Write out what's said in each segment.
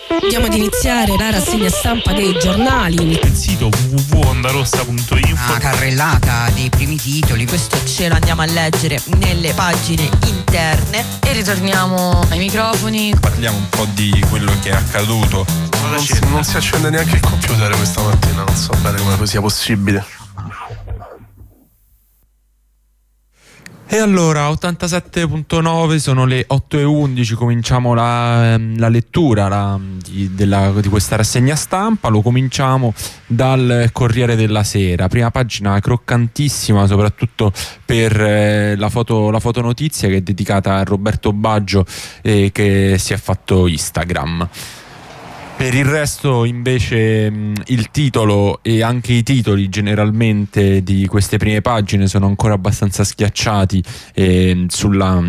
Andiamo ad iniziare la rassegna stampa dei giornali. Il sito www.ondarossa.info. Una carrellata dei primi titoli. Questo ce l'andiamo a leggere nelle pagine interne. E ritorniamo ai microfoni. Parliamo un po' di quello che è accaduto. Non si accende neanche il computer questa mattina, non so bene come sia possibile. E allora, 87.9, sono le 8:11, cominciamo la lettura di questa rassegna stampa. Lo cominciamo dal Corriere della Sera, prima pagina croccantissima, soprattutto per la fotonotizia che è dedicata a Roberto Baggio, che si è fatto Instagram. Per il resto invece il titolo e anche i titoli generalmente di queste prime pagine sono ancora abbastanza schiacciati sulla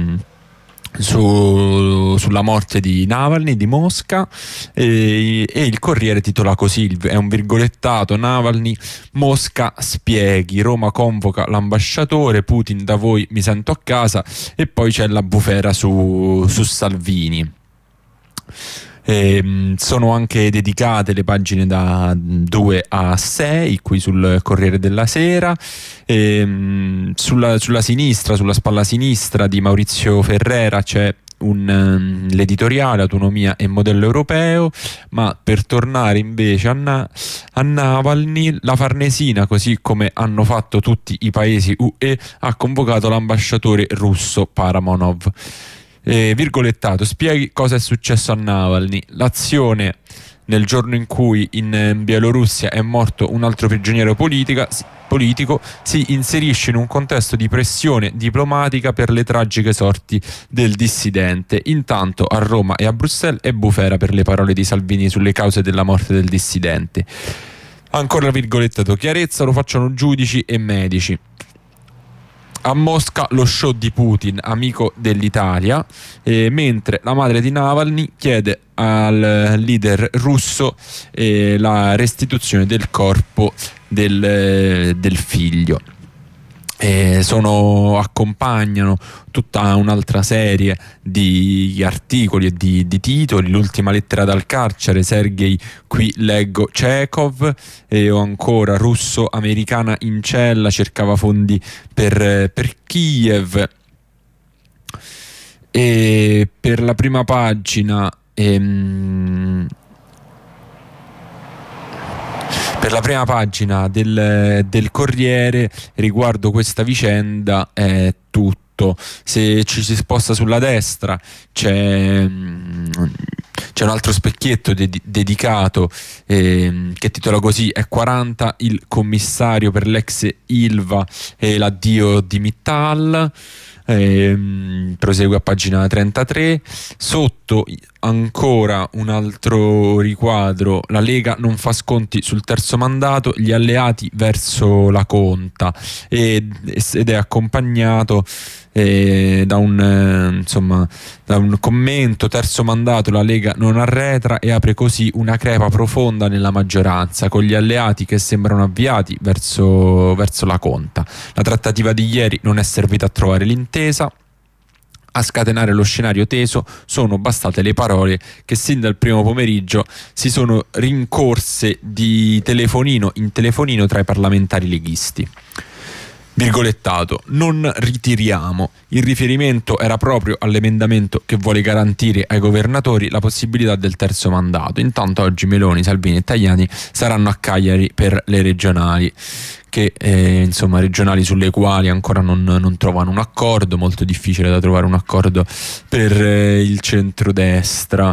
morte di Navalny, di Mosca, e il Corriere titola così, è un virgolettato: Navalny, Mosca spieghi, Roma convoca l'ambasciatore, Putin da voi mi sento a casa, e poi c'è la bufera su Salvini. Sono anche dedicate le pagine da 2 a 6 qui sul Corriere della Sera. Sulla sinistra, sulla spalla sinistra di Maurizio Ferrera c'è l'editoriale Autonomia e modello europeo, ma per tornare invece a Navalny, la Farnesina, così come hanno fatto tutti i paesi UE, ha convocato l'ambasciatore russo Paramonov. Virgolettato, spieghi cosa è successo a Navalny. L'azione nel giorno in cui in Bielorussia è morto un altro prigioniero politico si inserisce in un contesto di pressione diplomatica per le tragiche sorti del dissidente. Intanto a Roma e a Bruxelles è bufera per le parole di Salvini sulle cause della morte del dissidente. Ancora virgolettato, chiarezza lo facciano giudici e medici. A Mosca lo show di Putin, amico dell'Italia, mentre la madre di Navalny chiede al leader russo la restituzione del corpo del figlio. Accompagnano tutta un'altra serie di articoli e di titoli: l'ultima lettera dal carcere, Sergei qui leggo Chekhov, o ancora russo, americana in cella, cercava fondi per Kiev. E per la prima pagina del Corriere riguardo questa vicenda è tutto. Se ci si sposta sulla destra c'è un altro specchietto dedicato che titola così: è 40 il commissario per l'ex Ilva e l'addio di Mittal. Prosegue a pagina 33. Sotto ancora un altro riquadro: la Lega non fa sconti sul terzo mandato, gli alleati verso la conta, ed è accompagnato da un commento: terzo mandato, la Lega non arretra, e apre così una crepa profonda nella maggioranza, con gli alleati che sembrano avviati verso la conta. La trattativa di ieri non è servita a trovare l'intesa. A scatenare lo scenario teso sono bastate le parole che sin dal primo pomeriggio si sono rincorse di telefonino in telefonino tra i parlamentari leghisti. Virgolettato: non ritiriamo. Il riferimento era proprio all'emendamento che vuole garantire ai governatori la possibilità del terzo mandato. Intanto oggi Meloni, Salvini e Tajani saranno a Cagliari per le regionali, regionali sulle quali ancora non trovano un accordo. Molto difficile da trovare un accordo per il centrodestra.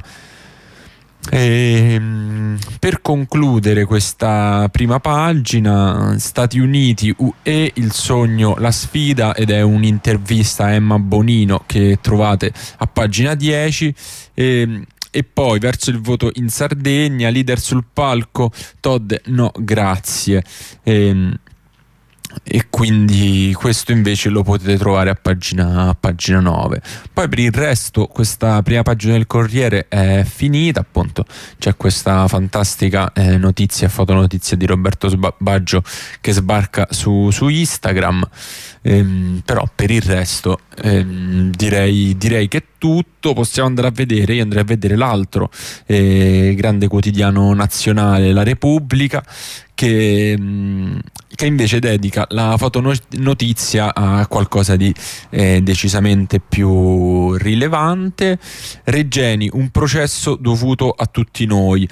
Per concludere questa prima pagina, Stati Uniti, UE, il sogno, la sfida, ed è un'intervista a Emma Bonino che trovate a pagina 10. E poi verso il voto in Sardegna, leader sul palco, Todd no grazie. e quindi questo invece lo potete trovare a pagina 9. Poi per il resto questa prima pagina del Corriere è finita, appunto c'è questa fantastica fotonotizia di Roberto Baggio che sbarca su Instagram, però per il resto direi che è tutto. Possiamo andare a vedere, io andrei a vedere l'altro grande quotidiano nazionale, La Repubblica, che invece dedica la fotonotizia a qualcosa di decisamente più rilevante. Regeni, un processo dovuto a tutti noi.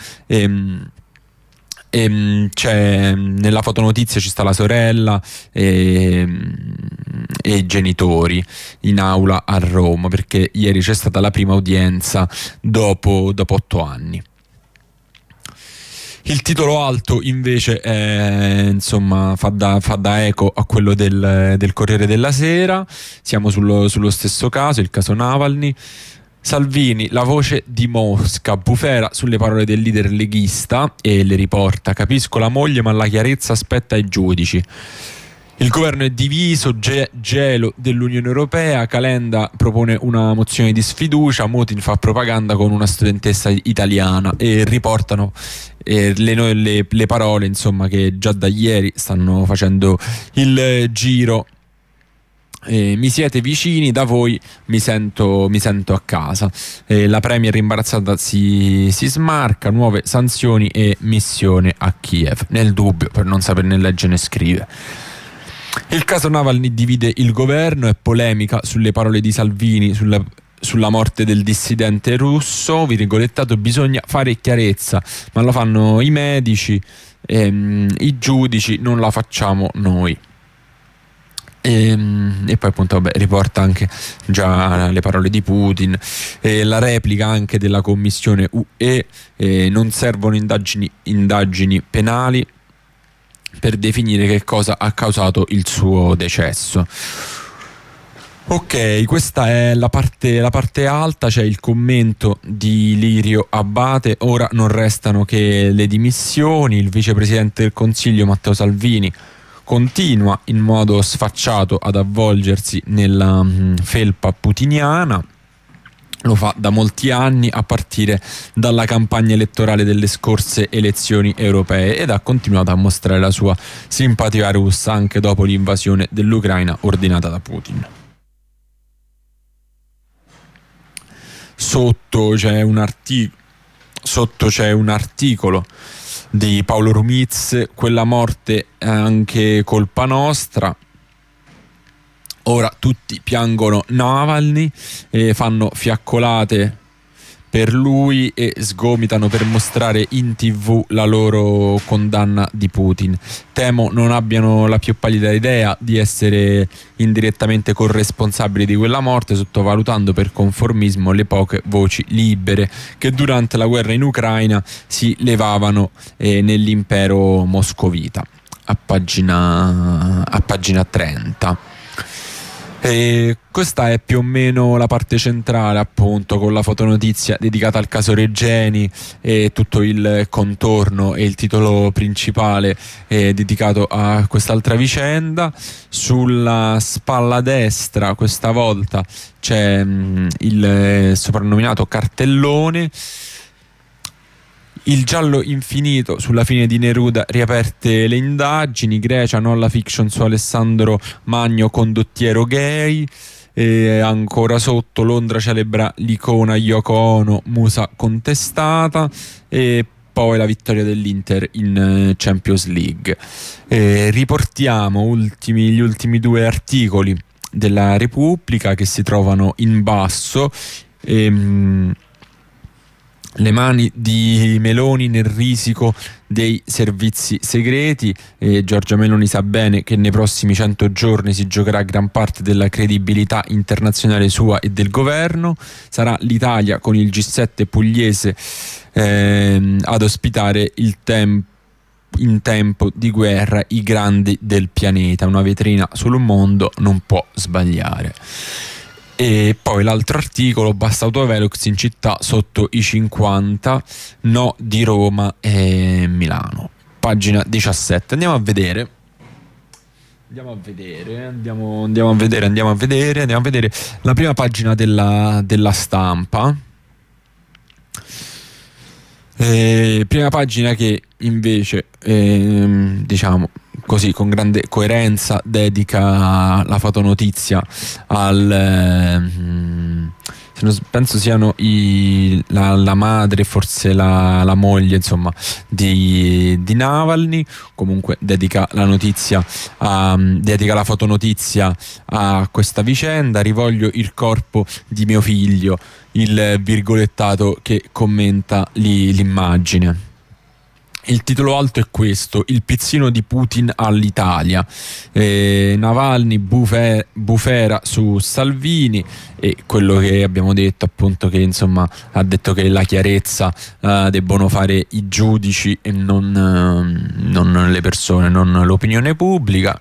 Nella fotonotizia ci sta la sorella e i genitori in aula a Roma, perché ieri c'è stata la prima udienza dopo 8 anni. Il titolo alto invece fa da eco a quello del Corriere della Sera. Siamo sullo stesso caso, il caso Navalny. Salvini, la voce di Mosca, bufera sulle parole del leader leghista, e le riporta: capisco la moglie ma la chiarezza aspetta ai giudici. Il governo è diviso, gelo dell'Unione Europea, Calenda propone una mozione di sfiducia, Putin fa propaganda con una studentessa italiana, e riportano le parole, insomma, che già da ieri stanno facendo il giro. Mi siete vicini, da voi mi sento a casa. La premier imbarazzata si smarca, nuove sanzioni e missione a Kiev, nel dubbio, per non saper né leggere né scrivere. Il caso Navalny divide il governo, è polemica sulle parole di Salvini sulla morte del dissidente russo, virgolettato: bisogna fare chiarezza, ma lo fanno i medici, i giudici, non la facciamo noi. E poi appunto riporta anche già le parole di Putin, la replica anche della commissione UE, non servono indagini penali per definire che cosa ha causato il suo decesso. Ok, questa è la parte alta, c'è il commento di Lirio Abbate. Ora non restano che le dimissioni. Il vicepresidente del Consiglio Matteo Salvini continua in modo sfacciato ad avvolgersi nella felpa putiniana. Lo fa da molti anni, a partire dalla campagna elettorale delle scorse elezioni europee, ed ha continuato a mostrare la sua simpatia russa anche dopo l'invasione dell'Ucraina ordinata da Putin. Sotto c'è un articolo di Paolo Rumiz: quella morte è anche colpa nostra. Ora tutti piangono Navalny, fanno fiaccolate per lui e sgomitano per mostrare in TV la loro condanna di Putin. Temo non abbiano la più pallida idea di essere indirettamente corresponsabili di quella morte, sottovalutando per conformismo le poche voci libere che durante la guerra in Ucraina si levavano nell'impero moscovita. A pagina 30. E questa è più o meno la parte centrale, appunto, con la fotonotizia dedicata al caso Regeni e tutto il contorno, e il titolo principale dedicato a quest'altra vicenda. Sulla spalla destra questa volta c'è il soprannominato cartellone: il giallo infinito sulla fine di Neruda, riaperte le indagini, Grecia, no alla fiction su Alessandro Magno, condottiero gay. E ancora sotto, Londra celebra l'icona Yoko Ono, musa contestata. E poi la vittoria dell'Inter in Champions League. Riportiamo gli ultimi due articoli della Repubblica che si trovano in basso. Le mani di Meloni nel risico dei servizi segreti. Giorgia Meloni sa bene che nei prossimi 100 giorni si giocherà gran parte della credibilità internazionale sua e del governo. Sarà l'Italia con il G7 pugliese ad ospitare in tempo di guerra i grandi del pianeta. Una vetrina sul mondo non può sbagliare. E poi l'altro articolo: basta autovelox in città sotto i 50, no di Roma e Milano. Pagina 17. Andiamo a vedere Andiamo a vedere la prima pagina della Stampa. Prima pagina che invece, diciamo così, con grande coerenza dedica la fotonotizia penso siano la madre, forse la moglie, insomma, di Navalny. Comunque dedica la fotonotizia a questa vicenda. Rivoglio il corpo di mio figlio, il virgolettato che commenta l'immagine. Il titolo alto è questo: il pizzino di Putin all'Italia. Navalny bufera su Salvini, e quello che abbiamo detto, appunto, che insomma ha detto che la chiarezza debbono fare i giudici e non le persone, non l'opinione pubblica.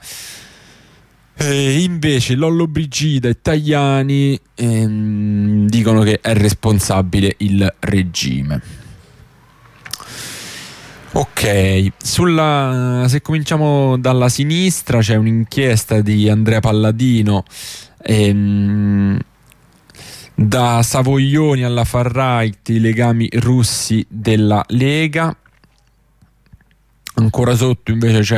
Invece Lollobrigida e Tajani dicono che è responsabile il regime. Ok, se cominciamo dalla sinistra, c'è un'inchiesta di Andrea Palladino, da Savoglioni alla far-right, i legami russi della Lega. Ancora sotto invece c'è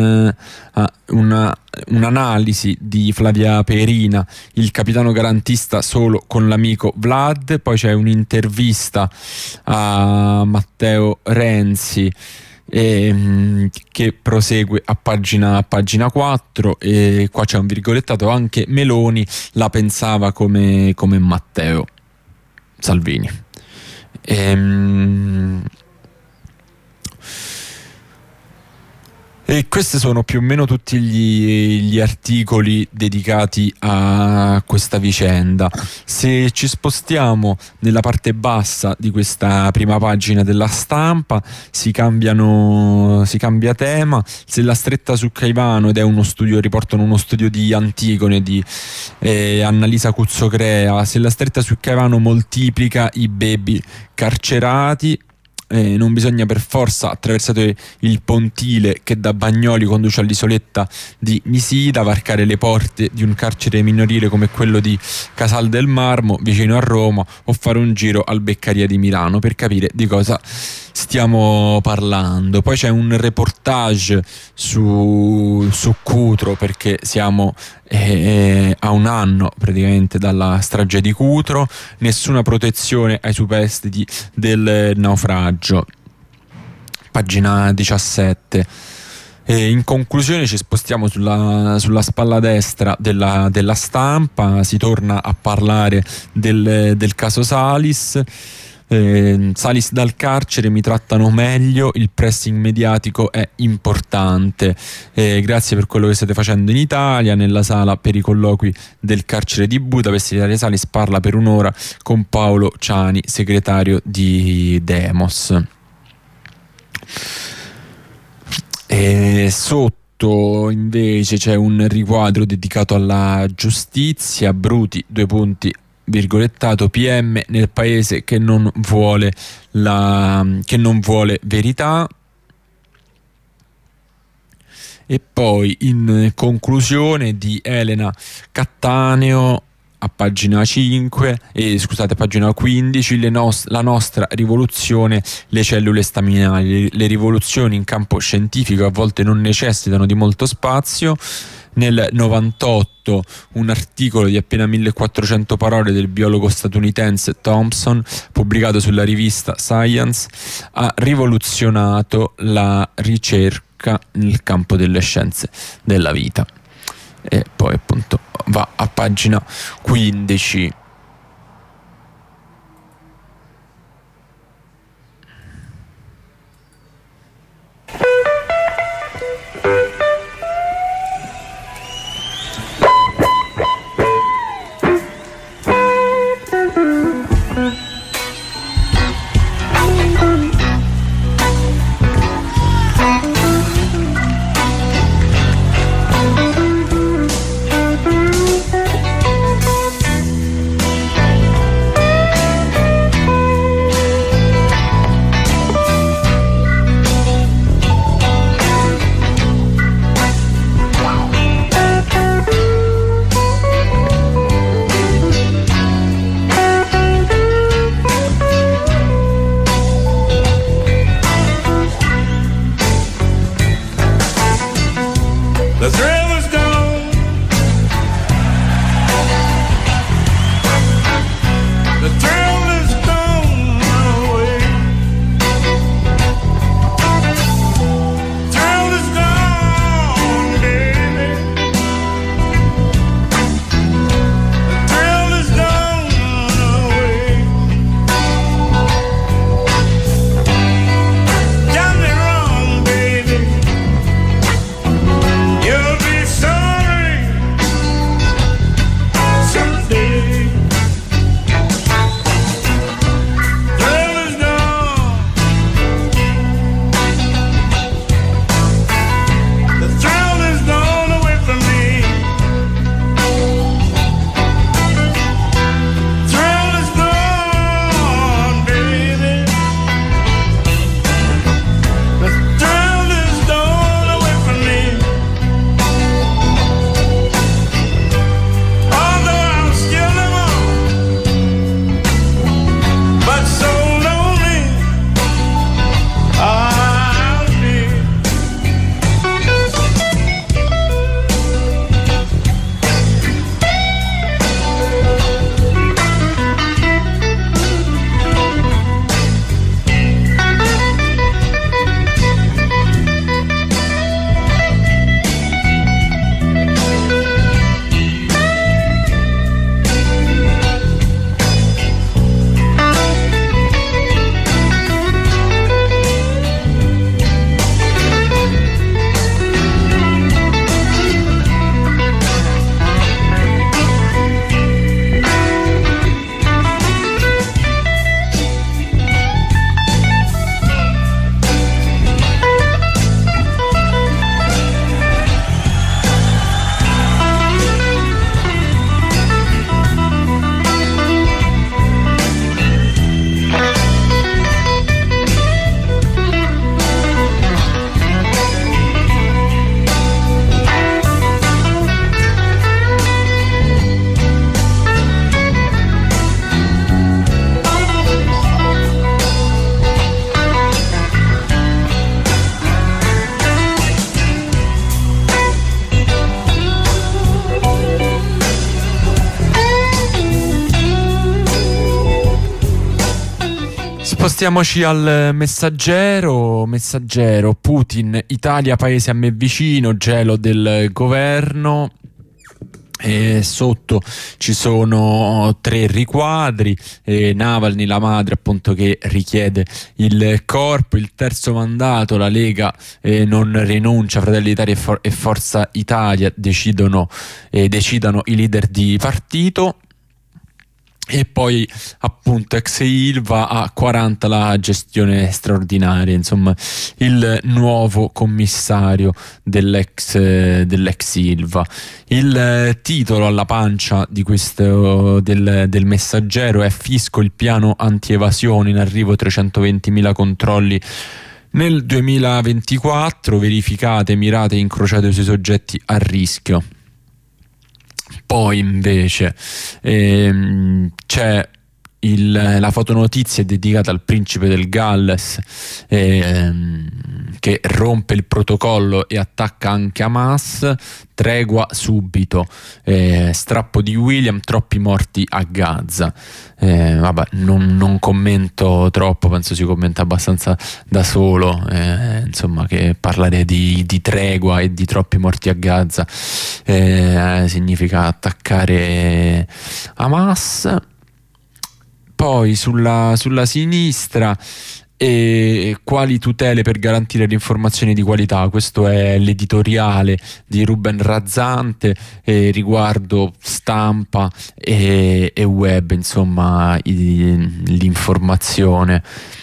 un'analisi di Flavia Perina, il capitano garantista solo con l'amico Vlad. Poi c'è un'intervista a Matteo Renzi che prosegue a pagina 4, e qua c'è un virgolettato: anche Meloni la pensava come Matteo Salvini. E questi sono più o meno tutti gli articoli dedicati a questa vicenda. Se ci spostiamo nella parte bassa di questa prima pagina della Stampa, si cambia tema. Se la stretta su Caivano, ed è riportano uno studio di Antigone di Annalisa Cuzzocrea, se la stretta su Caivano moltiplica i baby carcerati. Non bisogna per forza attraversare il pontile che da Bagnoli conduce all'isoletta di Nisida, varcare le porte di un carcere minorile come quello di Casal del Marmo vicino a Roma, o fare un giro al Beccaria di Milano per capire di cosa stiamo parlando. Poi c'è un reportage su Cutro, perché siamo a un anno praticamente dalla strage di Cutro. Nessuna protezione ai superstiti del naufragio, pagina 17. In conclusione ci spostiamo sulla spalla destra della Stampa. Si torna a parlare del caso Salis. Salis dal carcere, mi trattano meglio, il pressing mediatico è importante, grazie per quello che state facendo in Italia. Nella sala per i colloqui del carcere di Budapest, Ilaria Salis parla per un'ora con Paolo Ciani, segretario di Demos. Sotto invece c'è un riquadro dedicato alla giustizia. Bruti, virgolettato, PM nel paese che non vuole verità. E poi in conclusione di Elena Cattaneo a pagina 15, la nostra rivoluzione, le cellule staminali. Le rivoluzioni in campo scientifico a volte non necessitano di molto spazio. Nel 98 un articolo di appena 1400 parole del biologo statunitense Thompson, pubblicato sulla rivista Science, ha rivoluzionato la ricerca nel campo delle scienze della vita. E poi appunto va a pagina 15. Spostiamoci al Messaggero. Putin, Italia paese a me vicino, gelo del governo. E sotto ci sono 3 riquadri, Navalny, la madre appunto che richiede il corpo, il terzo mandato, la Lega non rinuncia, Fratelli d'Italia e Forza Italia decidano i leader di partito. E poi appunto ex Ilva a 40 la gestione straordinaria, insomma il nuovo commissario dell'ex Ilva. Il titolo alla pancia di questo del Messaggero è: Fisco, il piano anti-evasione, in arrivo 320.000 controlli nel 2024, verificate, mirate e incrociate sui soggetti a rischio. Poi invece c'è la fotonotizia dedicata al principe del Galles che rompe il protocollo e attacca anche Hamas. Tregua subito, strappo di William, troppi morti a Gaza. Vabbè, non commento troppo, penso si commenta abbastanza da solo, insomma, che parlare di tregua e di troppi morti a Gaza significa attaccare Hamas. Poi sulla sinistra, quali tutele per garantire le informazioni di qualità. Questo è l'editoriale di Ruben Razzante riguardo stampa e web, insomma l'informazione.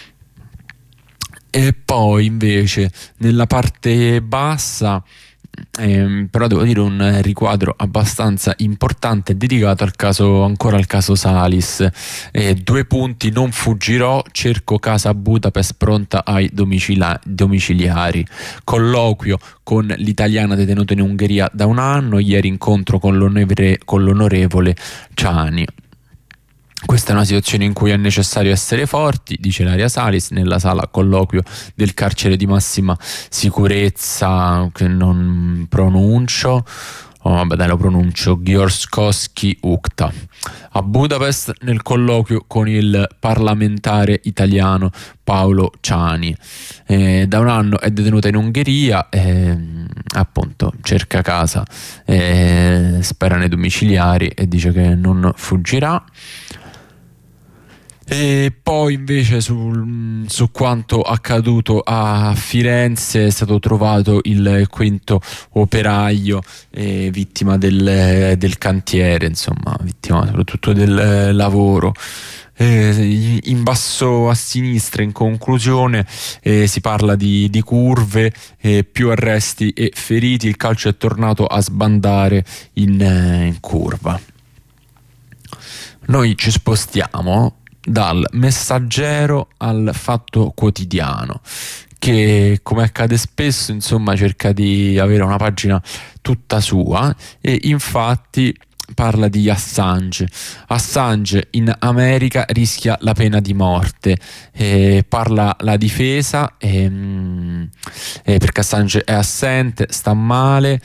E poi invece nella parte bassa, però devo dire un riquadro abbastanza importante dedicato al caso Salis. 2 punti: non fuggirò, cerco casa a Budapest pronta ai domiciliari. Colloquio con l'italiana detenuta in Ungheria da 1 anno, ieri incontro con l'onorevole Ciani. Questa è una situazione in cui è necessario essere forti, dice Ilaria Salis nella sala colloquio del carcere di massima sicurezza, che non pronuncio. Vabbè, dai, lo pronuncio: Gyorskowski Ukta. A Budapest, nel colloquio con il parlamentare italiano Paolo Ciani. Da 1 anno è detenuta in Ungheria, appunto cerca casa, spera nei domiciliari e dice che non fuggirà. E poi invece su quanto accaduto a Firenze è stato trovato il 5º operaio vittima del cantiere, insomma vittima soprattutto del lavoro. In basso a sinistra, in conclusione, si parla di curve, più arresti e feriti, il calcio è tornato a sbandare in curva. Noi ci spostiamo dal Messaggero al Fatto Quotidiano, che, come accade spesso, insomma, cerca di avere una pagina tutta sua, e infatti parla di Assange. Assange in America rischia la pena di morte. Parla la difesa, perché Assange è assente, sta male.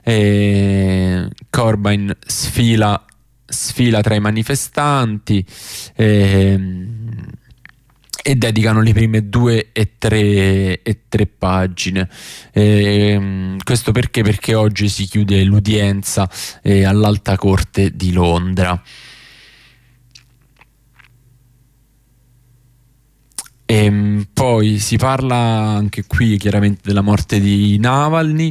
Corbyn sfila tra i manifestanti, e dedicano le prime 2 e 3 pagine. Questo perché oggi si chiude l'udienza all'Alta Corte di Londra. E poi si parla anche qui chiaramente della morte di Navalny.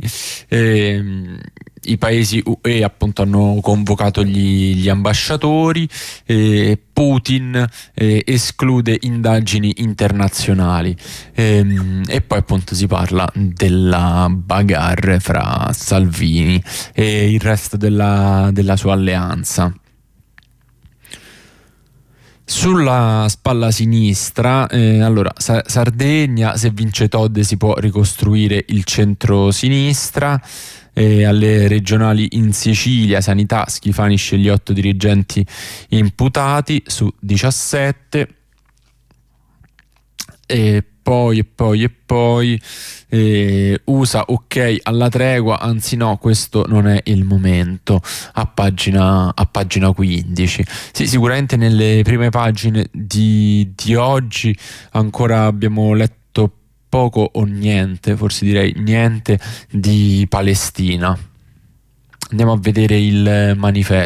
I paesi UE appunto hanno convocato gli ambasciatori. Putin esclude indagini internazionali, e poi appunto si parla della bagarre fra Salvini e il resto della sua alleanza. Sulla spalla sinistra, allora Sardegna, se vince Todde si può ricostruire il centro-sinistra. Alle regionali in Sicilia, Sanità, Schifani sceglie 8 dirigenti imputati su 17. E poi USA ok alla tregua, anzi no, questo non è il momento, a pagina 15. Sì, sicuramente nelle prime pagine di oggi ancora abbiamo letto poco o niente, forse direi niente, di Palestina. Andiamo a vedere il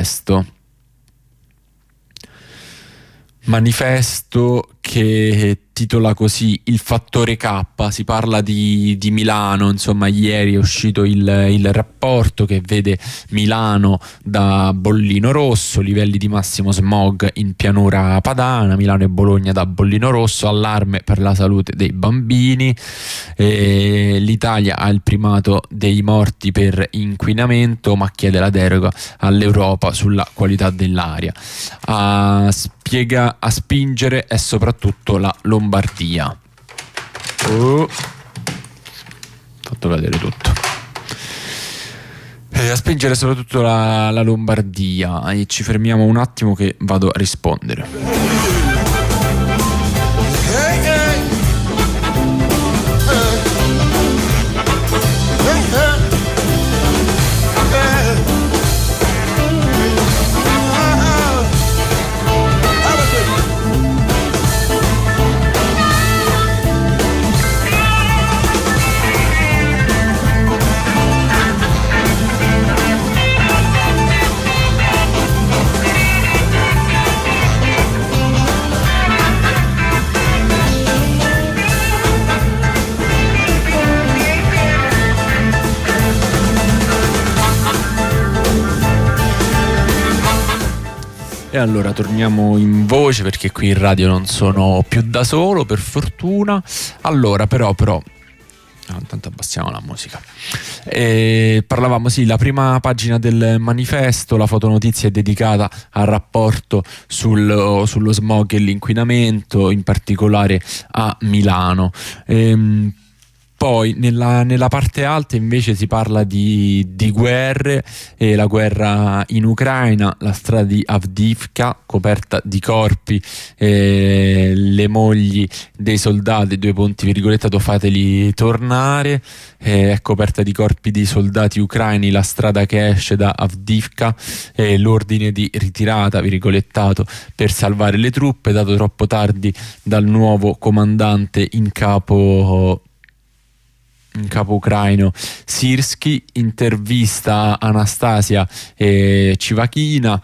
manifesto che titola così Il fattore K. Si parla di Milano, insomma ieri è uscito il rapporto che vede Milano da bollino rosso, livelli di massimo smog in pianura padana, Milano e Bologna da bollino rosso, allarme per la salute dei bambini, l'Italia ha il primato dei morti per inquinamento ma chiede la deroga all'Europa sulla qualità dell'aria. A spingere è soprattutto la Lombardia. Fatto vedere tutto. A spingere soprattutto la Lombardia, e ci fermiamo un attimo che vado a rispondere. E allora torniamo in voce, perché qui in radio non sono più da solo, per fortuna. Allora però intanto abbassiamo la musica. Parlavamo, sì, la prima pagina del manifesto, la fotonotizia è dedicata al rapporto sullo smog e l'inquinamento, in particolare a Milano. Poi nella parte alta invece si parla di guerre, la guerra in Ucraina, la strada di Avdiivka coperta di corpi, le mogli dei soldati, fateli tornare, è coperta di corpi di soldati ucraini la strada che esce da Avdiivka, l'ordine di ritirata virgolettato per salvare le truppe dato troppo tardi dal nuovo comandante in capo ucraino Sirski. Intervista a Anastasia Civachina,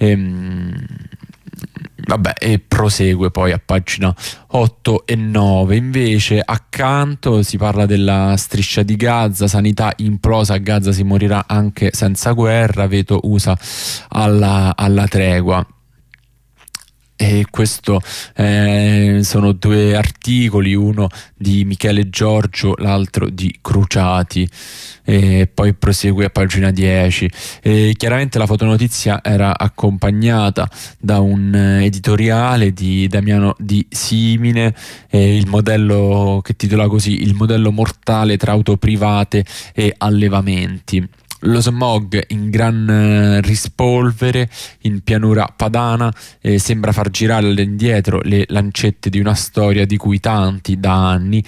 e prosegue poi a pagina 8 e 9. Invece accanto si parla della striscia di Gaza, sanità implosa, a Gaza si morirà anche senza guerra, veto USA alla tregua. E questo sono due articoli, uno di Michele Giorgio, l'altro di Cruciati, e poi prosegue a pagina 10. Chiaramente la fotonotizia era accompagnata da un editoriale di Damiano Di Simine, il modello che titola così: il modello mortale tra auto private e allevamenti. Lo smog in gran rispolvere in pianura padana sembra far girare all'indietro le lancette di una storia di cui tanti da anni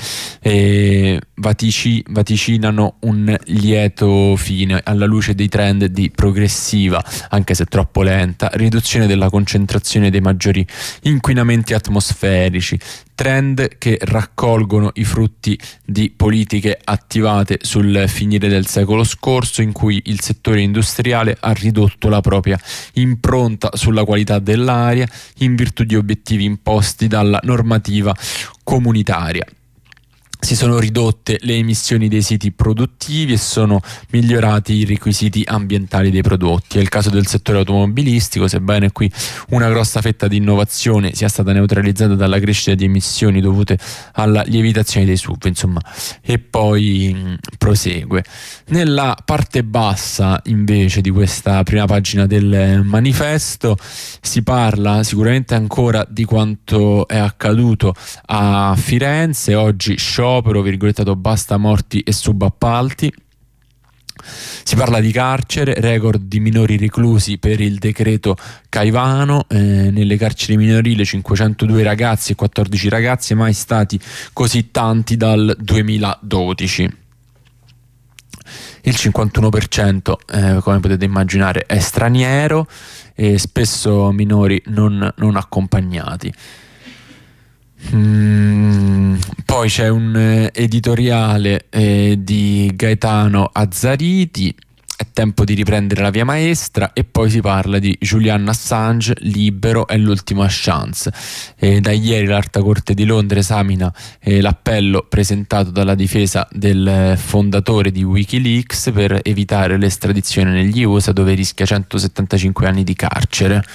vaticinano un lieto fine alla luce dei trend di progressiva, anche se troppo lenta, riduzione della concentrazione dei maggiori inquinamenti atmosferici, trend che raccolgono i frutti di politiche attivate sul finire del secolo scorso, in cui il settore industriale ha ridotto la propria impronta sulla qualità dell'aria in virtù di obiettivi imposti dalla normativa comunitaria. Si sono ridotte le emissioni dei siti produttivi e sono migliorati i requisiti ambientali dei prodotti. È il caso del settore automobilistico, sebbene qui una grossa fetta di innovazione sia stata neutralizzata dalla crescita di emissioni dovute alla lievitazione dei SUV, insomma. E poi prosegue. Nella parte bassa invece di questa prima pagina del manifesto si parla sicuramente ancora di quanto è accaduto a Firenze. Oggi sciopero virgolettato basta morti e subappalti. Si parla di carcere, record di minori reclusi per il decreto Caivano, nelle carceri minorili 502 ragazzi e 14 ragazze, mai stati così tanti dal 2012. Il 51%, come potete immaginare, è straniero e spesso minori non accompagnati. Poi c'è un editoriale di Gaetano Azzariti, è tempo di riprendere la via maestra, e poi si parla di Julian Assange, libero, è l'ultima chance. Da ieri l'Alta Corte di Londra esamina l'appello presentato dalla difesa del fondatore di Wikileaks per evitare l'estradizione negli USA, dove rischia 175 anni di carcere.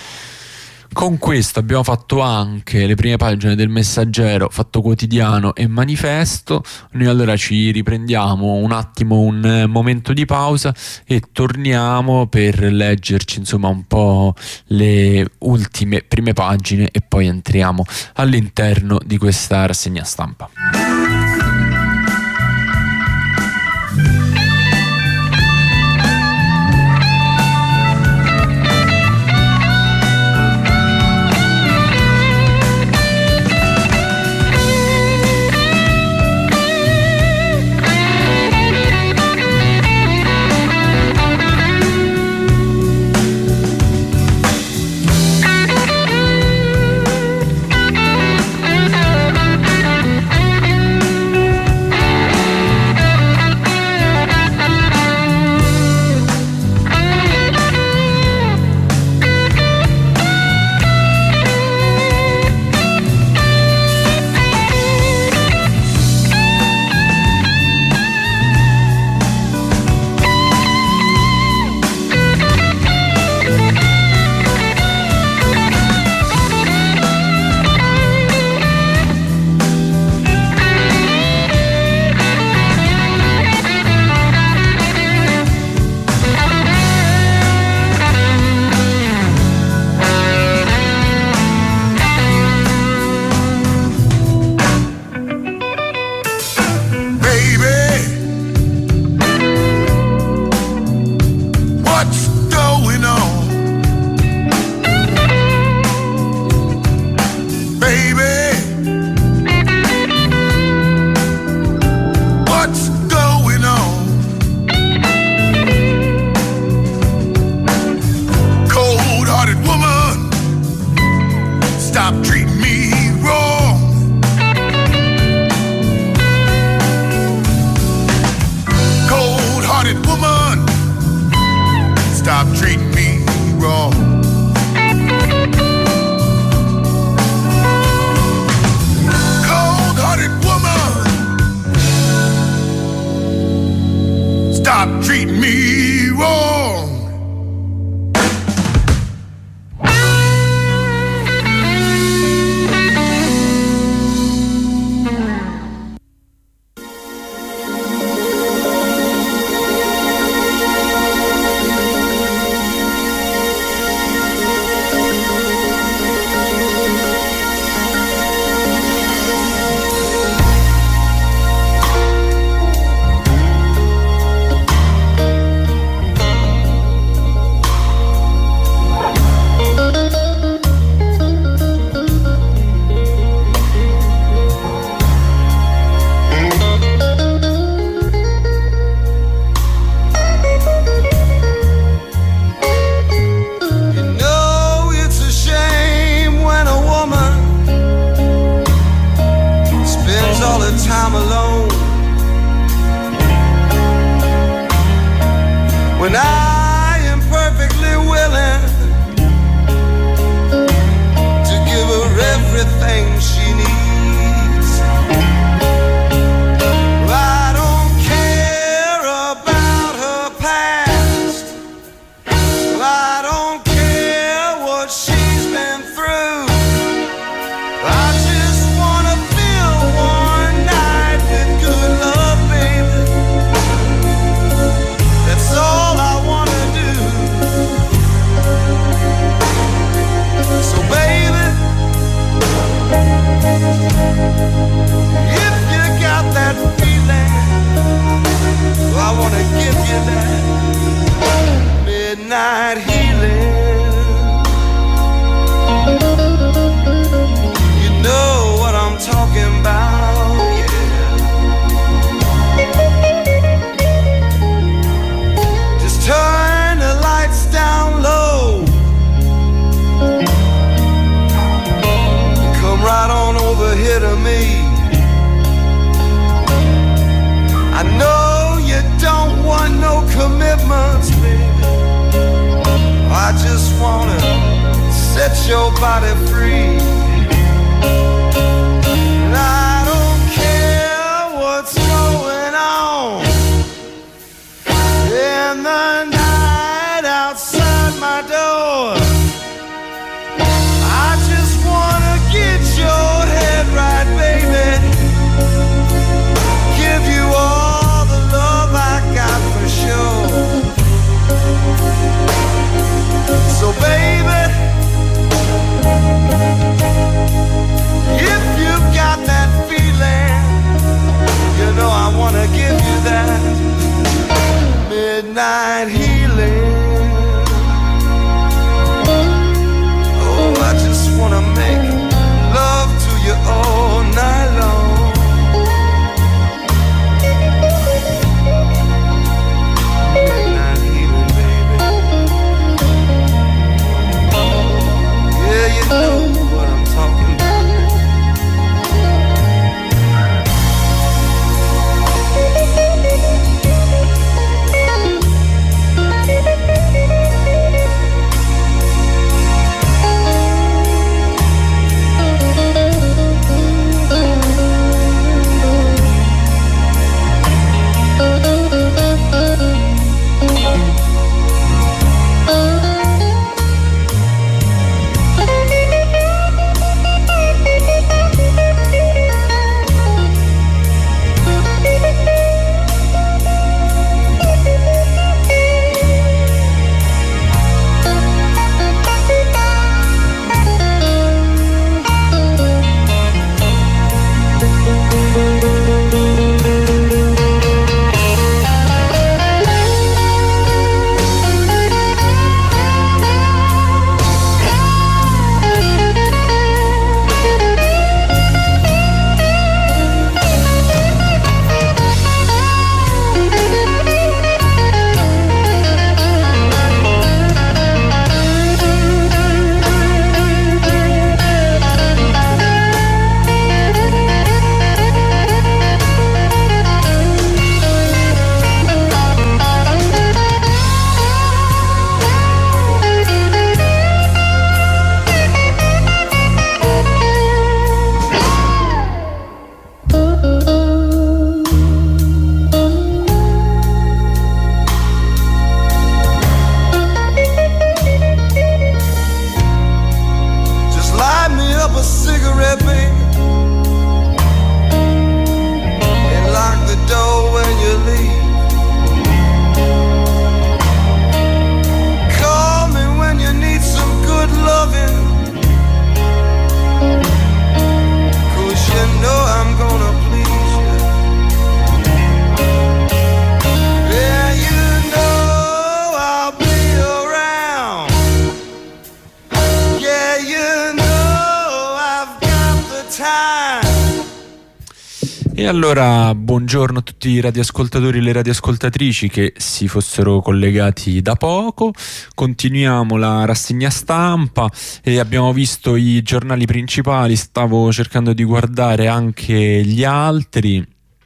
Con questo abbiamo fatto anche le prime pagine del Messaggero, Fatto Quotidiano e Manifesto. Noi allora ci riprendiamo un attimo, un momento di pausa, e torniamo per leggerci insomma un po' le ultime prime pagine, e poi entriamo all'interno di questa rassegna stampa. I just wanna feel one night with good. rid of me. I know you don't want no commitments, baby. I just wanna set your body free. And I don't care what's going on in the night outside my door. I just wanna get your head right, baby. Give you all the love I got for sure. So baby, if you've got that feeling, you know I wanna give you that midnight healing. Oh, I just wanna make love to you all night long. Midnight healing, baby. Yeah, you know what I'm talking about. E allora buongiorno a tutti i radioascoltatori e le radioascoltatrici che si fossero collegati da poco. Continuiamo la rassegna stampa e abbiamo visto i giornali principali, stavo cercando di guardare anche gli altri.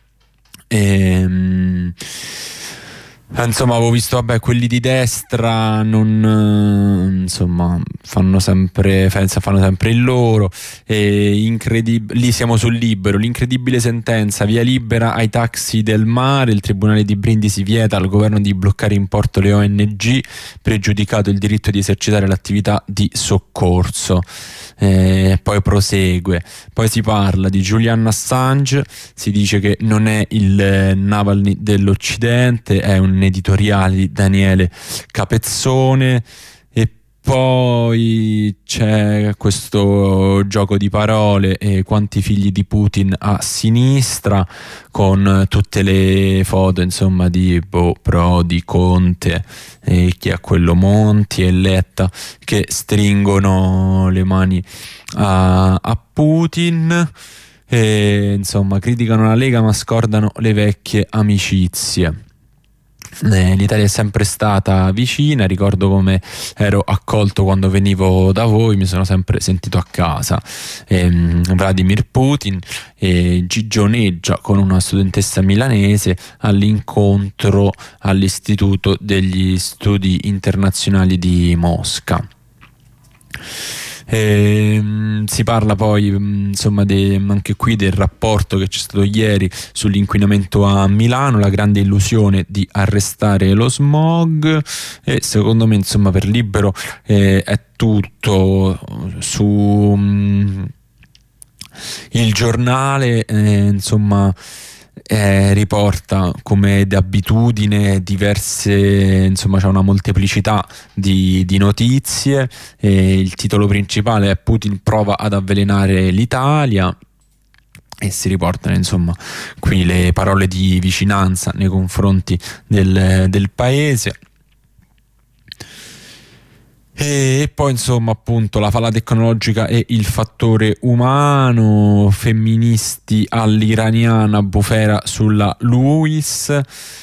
Insomma, avevo visto, quelli di destra insomma, fanno sempre il loro. Lì siamo sul Libero. L'incredibile sentenza, via libera ai taxi del mare. Il tribunale di Brindisi vieta al governo di bloccare in porto le ONG, pregiudicato il diritto di esercitare l'attività di soccorso. Poi prosegue, poi si parla di Julian Assange, si dice che non è il Navalny dell'Occidente, è un editoriale di Daniele Capezzone. E poi c'è questo gioco di parole, quanti figli di Putin a sinistra, con tutte le foto insomma di Prodi, Conte e chi è quello, Monti e Letta, che stringono le mani a Putin e insomma criticano la Lega ma scordano le vecchie amicizie. L'Italia è sempre stata vicina, ricordo come ero accolto quando venivo da voi, mi sono sempre sentito a casa. Vladimir Putin gigioneggia con una studentessa milanese all'incontro all'Istituto degli Studi Internazionali di Mosca. Si parla poi insomma anche qui del rapporto che c'è stato ieri sull'inquinamento a Milano, la grande illusione di arrestare lo smog, e secondo me insomma per Libero è tutto. Su il giornale insomma riporta come d'abitudine diverse, insomma c'è una molteplicità di notizie. Il titolo principale è Putin prova ad avvelenare l'Italia e si riportano insomma qui le parole di vicinanza nei confronti del paese. E poi insomma appunto la falla tecnologica e il fattore umano, femministi all'iraniana, bufera sulla Lewis,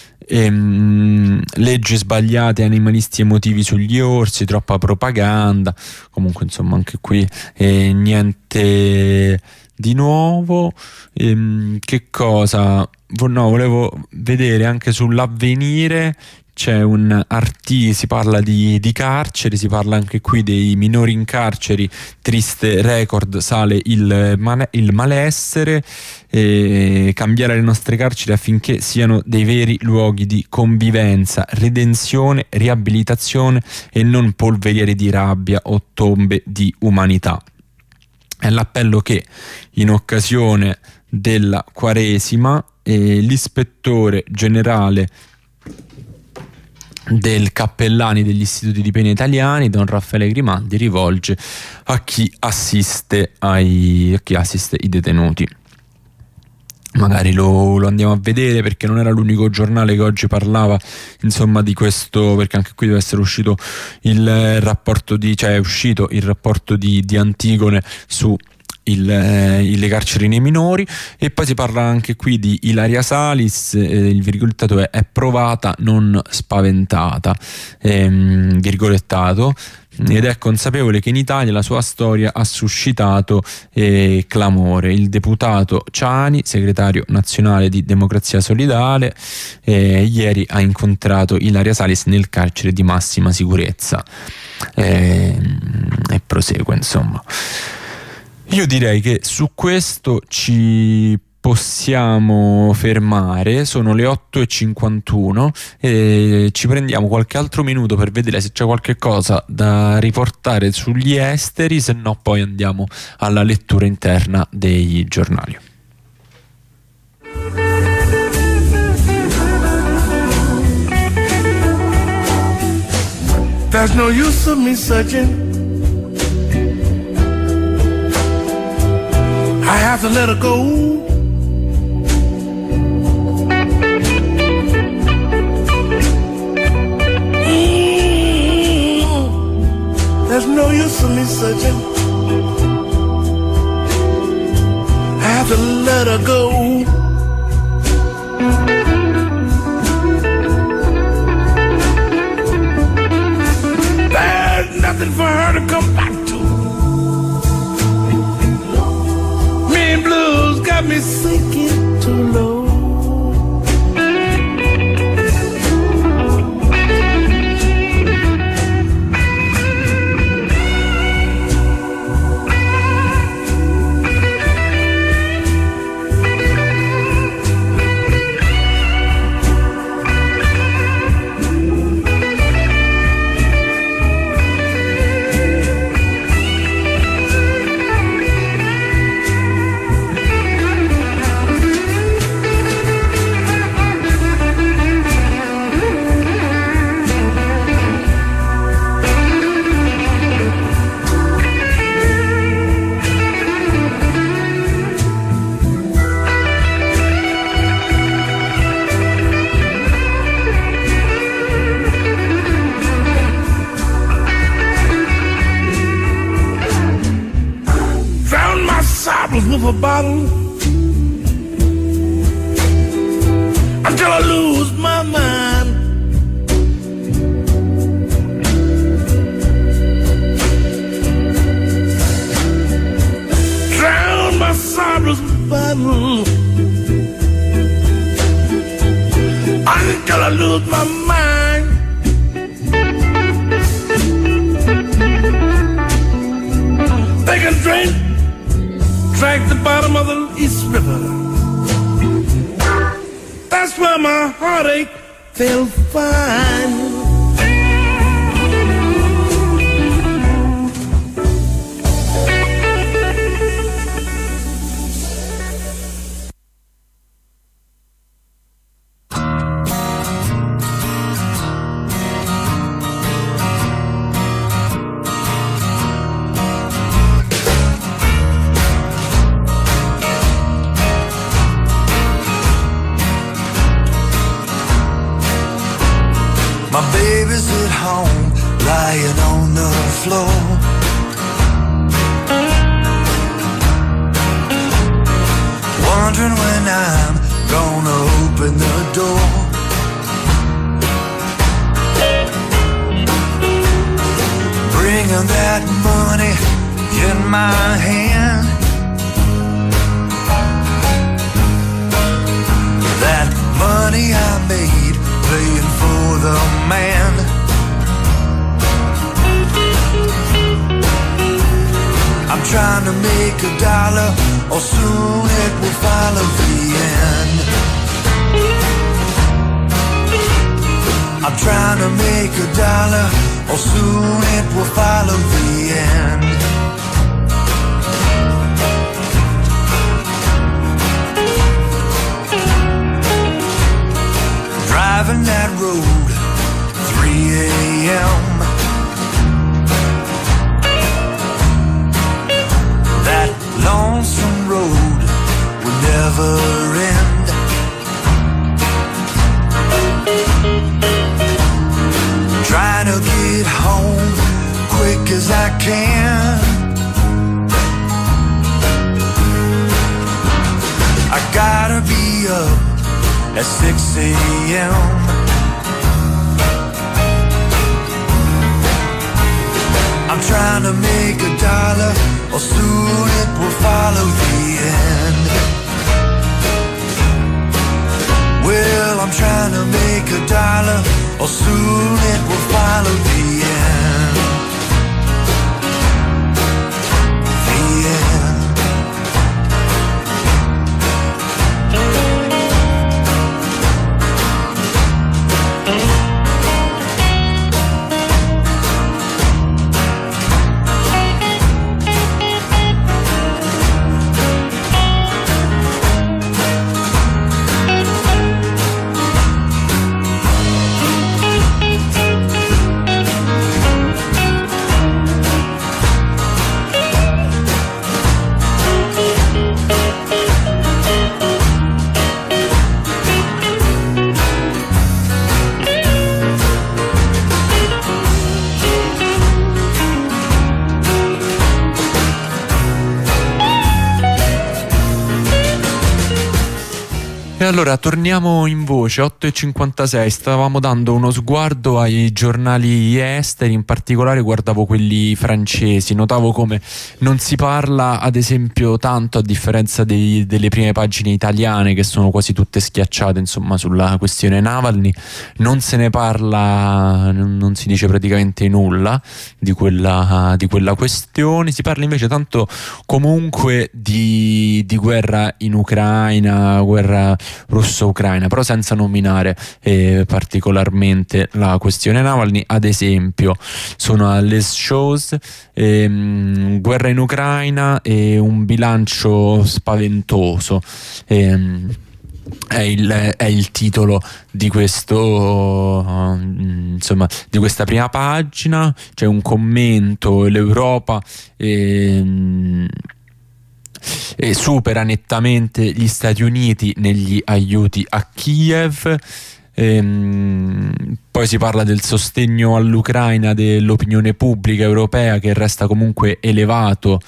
leggi sbagliate, animalisti emotivi sugli orsi, troppa propaganda. Comunque insomma anche qui niente di nuovo. Che cosa? Volevo vedere anche sull'Avvenire. C'è si parla di carceri, si parla anche qui dei minori in triste record, sale il malessere, cambiare le nostre carceri affinché siano dei veri luoghi di convivenza, redenzione, riabilitazione e non polveriere di rabbia o tombe di umanità. È l'appello che in occasione della Quaresima l'ispettore generale del Cappellani degli Istituti di Pena Italiani, Don Raffaele Grimaldi, rivolge a chi assiste i detenuti. Magari lo andiamo a vedere, perché non era l'unico giornale che oggi parlava insomma di questo, perché anche qui deve essere uscito il rapporto è uscito il rapporto di Antigone su le carceri nei minori. E poi si parla anche qui di Ilaria Salis, il virgolettato è provata non spaventata, virgolettato, ed è consapevole che in Italia la sua storia ha suscitato clamore. Il deputato Ciani, segretario nazionale di Democrazia Solidale, ieri ha incontrato Ilaria Salis nel carcere di massima sicurezza, e prosegue insomma. Io direi che su questo ci possiamo fermare, sono le 8:51 e ci prendiamo qualche altro minuto per vedere se c'è qualche cosa da riportare sugli esteri, se no poi andiamo alla lettura interna dei giornali. There's no use of me searching. I have to let her go. There's no use of me searching. I have to let her go. There's nothing for her to come back to. Blues got me sinking too low. With a bottle until I lose my mind. sorrow's burden. I ain't gonna lose my mind. They can drag the bottom of the East River. That's where my heartache they'll find. My baby's at home, lying on the floor. Wondering when I'm gonna open the door. Bringing that money in my hand. That money I made playing for the man. I'm trying to make $1 or soon it will follow the end. I'm trying to make $1 or soon it will follow the end. Driving that road, 3 a.m. That lonesome road will never end. Trying to get home quick as I can. I gotta be up at 6 a.m. I'm trying to make $1 or soon it will follow the end. Well, I'm trying to make $1 or soon it will follow the end. The end. E allora torniamo in voce, 8:56, stavamo dando uno sguardo ai giornali esteri, in particolare guardavo quelli francesi, notavo come non si parla ad esempio tanto, a differenza delle prime pagine italiane che sono quasi tutte schiacciate insomma sulla questione Navalny, non se ne parla, non si dice praticamente nulla di quella questione, si parla invece tanto comunque di guerra in Ucraina, guerra russo-ucraina, però senza nominare particolarmente la questione Navalny. Ad esempio sono alle shows guerra in Ucraina e un bilancio spaventoso, è il titolo di questo insomma di questa prima pagina. C'è un commento: l'Europa e supera nettamente gli Stati Uniti negli aiuti a Kiev. Poi si parla del sostegno all'Ucraina dell'opinione pubblica europea, che resta comunque elevato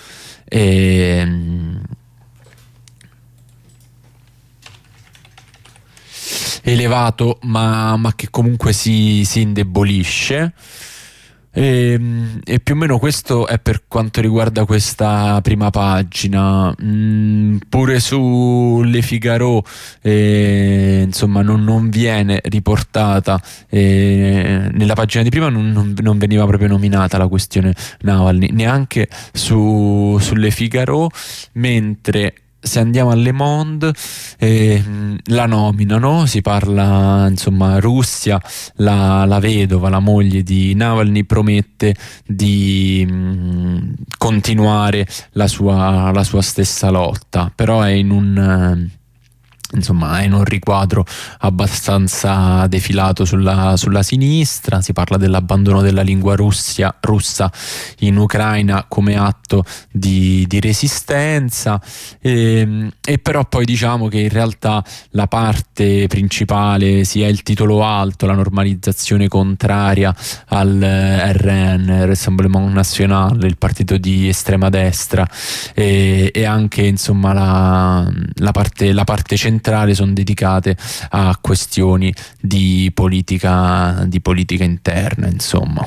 ma che comunque si indebolisce. E più o meno questo è per quanto riguarda questa prima pagina. Pure su Le Figaro insomma non viene riportata, nella pagina di prima non veniva proprio nominata la questione Navalny, neanche su Le Figaro, mentre se andiamo a Le Monde la nominano, si parla, insomma, Russia, la vedova, la moglie di Navalny promette di continuare la sua stessa lotta, però è in un riquadro abbastanza defilato sulla sinistra. Si parla dell'abbandono della lingua russa in Ucraina come atto di resistenza, e però poi diciamo che in realtà la parte principale, sia il titolo alto, la normalizzazione contraria al RN, Rassemblement National, il partito di estrema destra, e anche, insomma, la parte centrale sono dedicate a questioni di politica interna, insomma.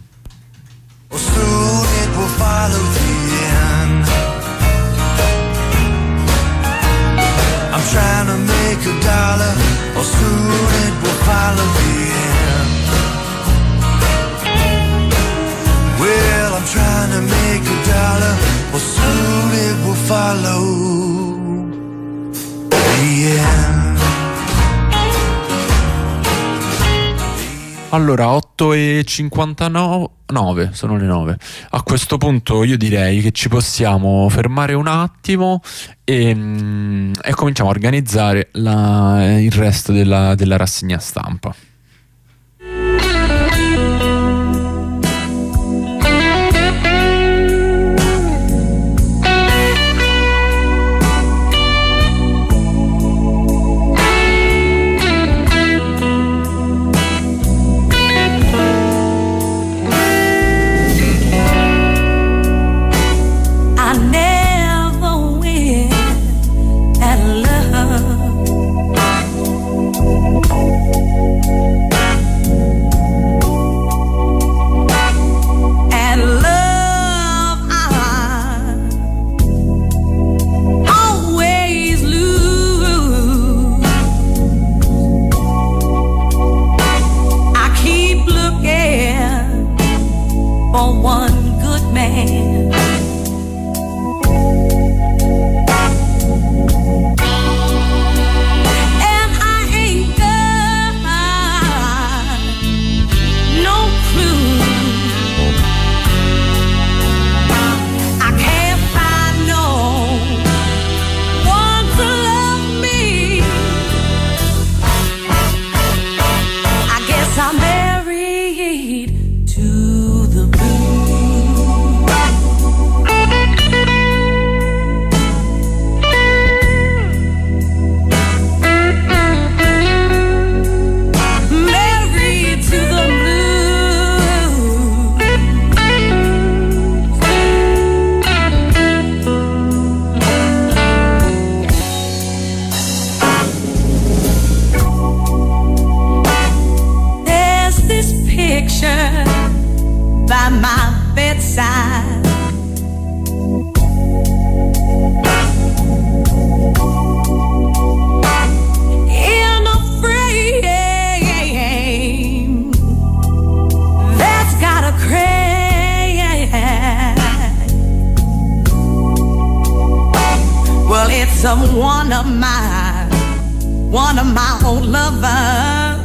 Soon it will follow the end. I'm trying to make a dollar, or soon it will follow the end. Well, I'm trying to make a dollar, or soon it will follow. Allora, 8:59, sono le 9. A questo punto io direi che ci possiamo fermare un attimo e cominciamo a organizzare il resto della rassegna stampa. One of my old lovers.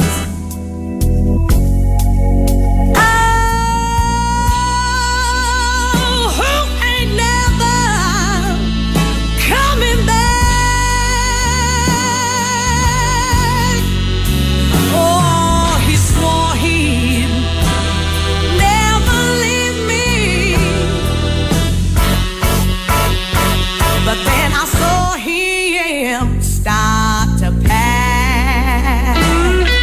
Start to pass.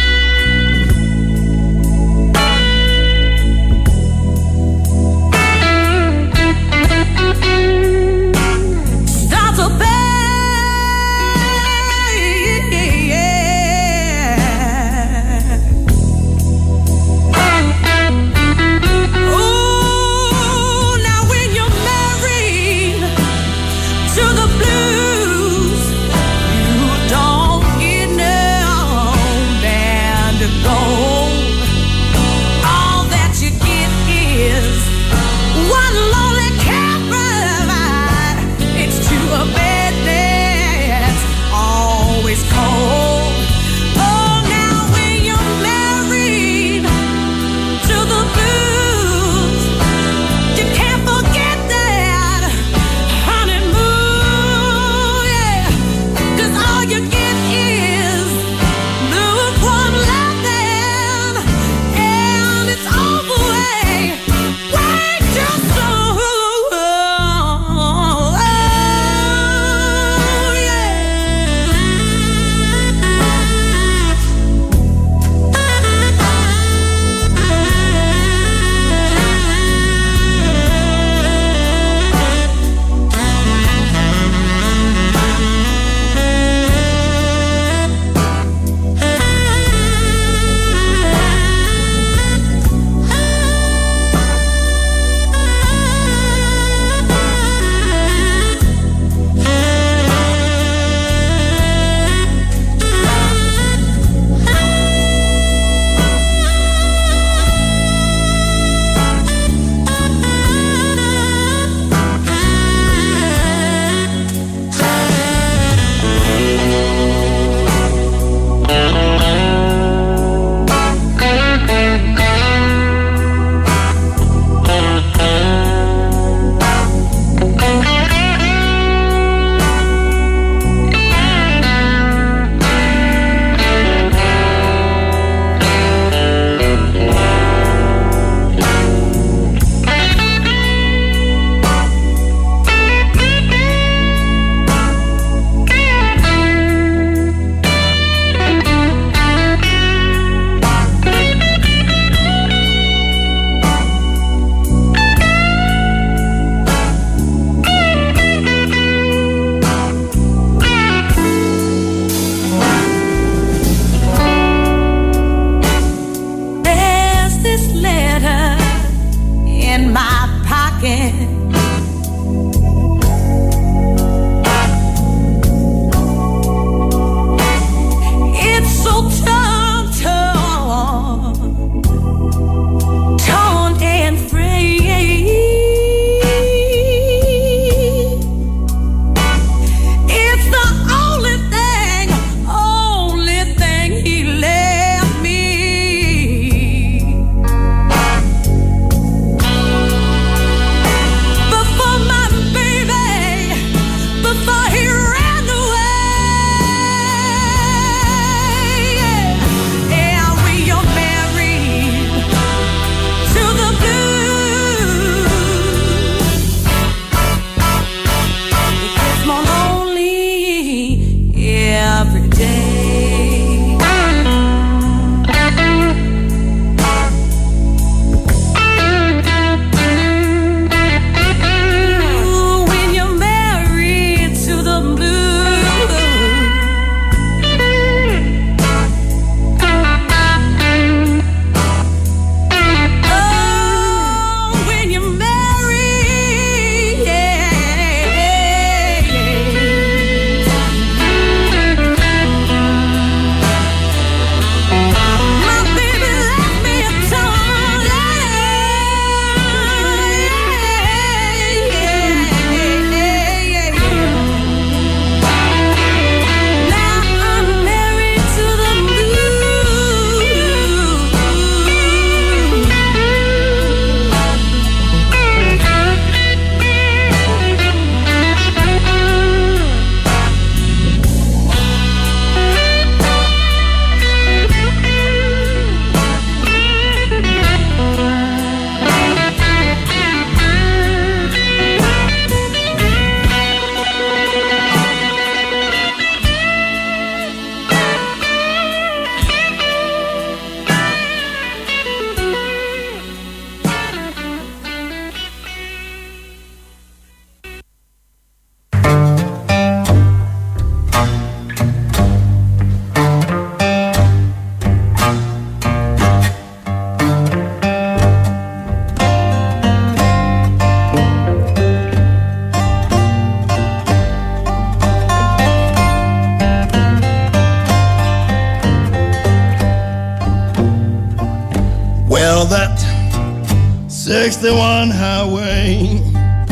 61 highway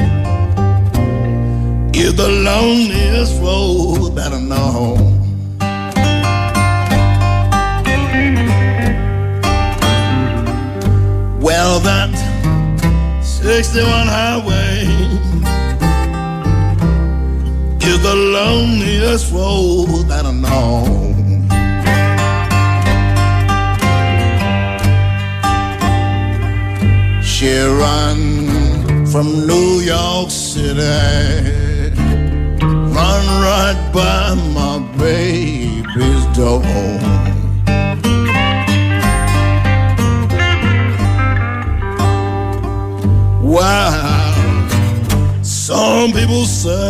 is the loneliest road that I know. Well, that 61 highway is the loneliest road that I know. She run from New York City, run right by my baby's door. Wow, some people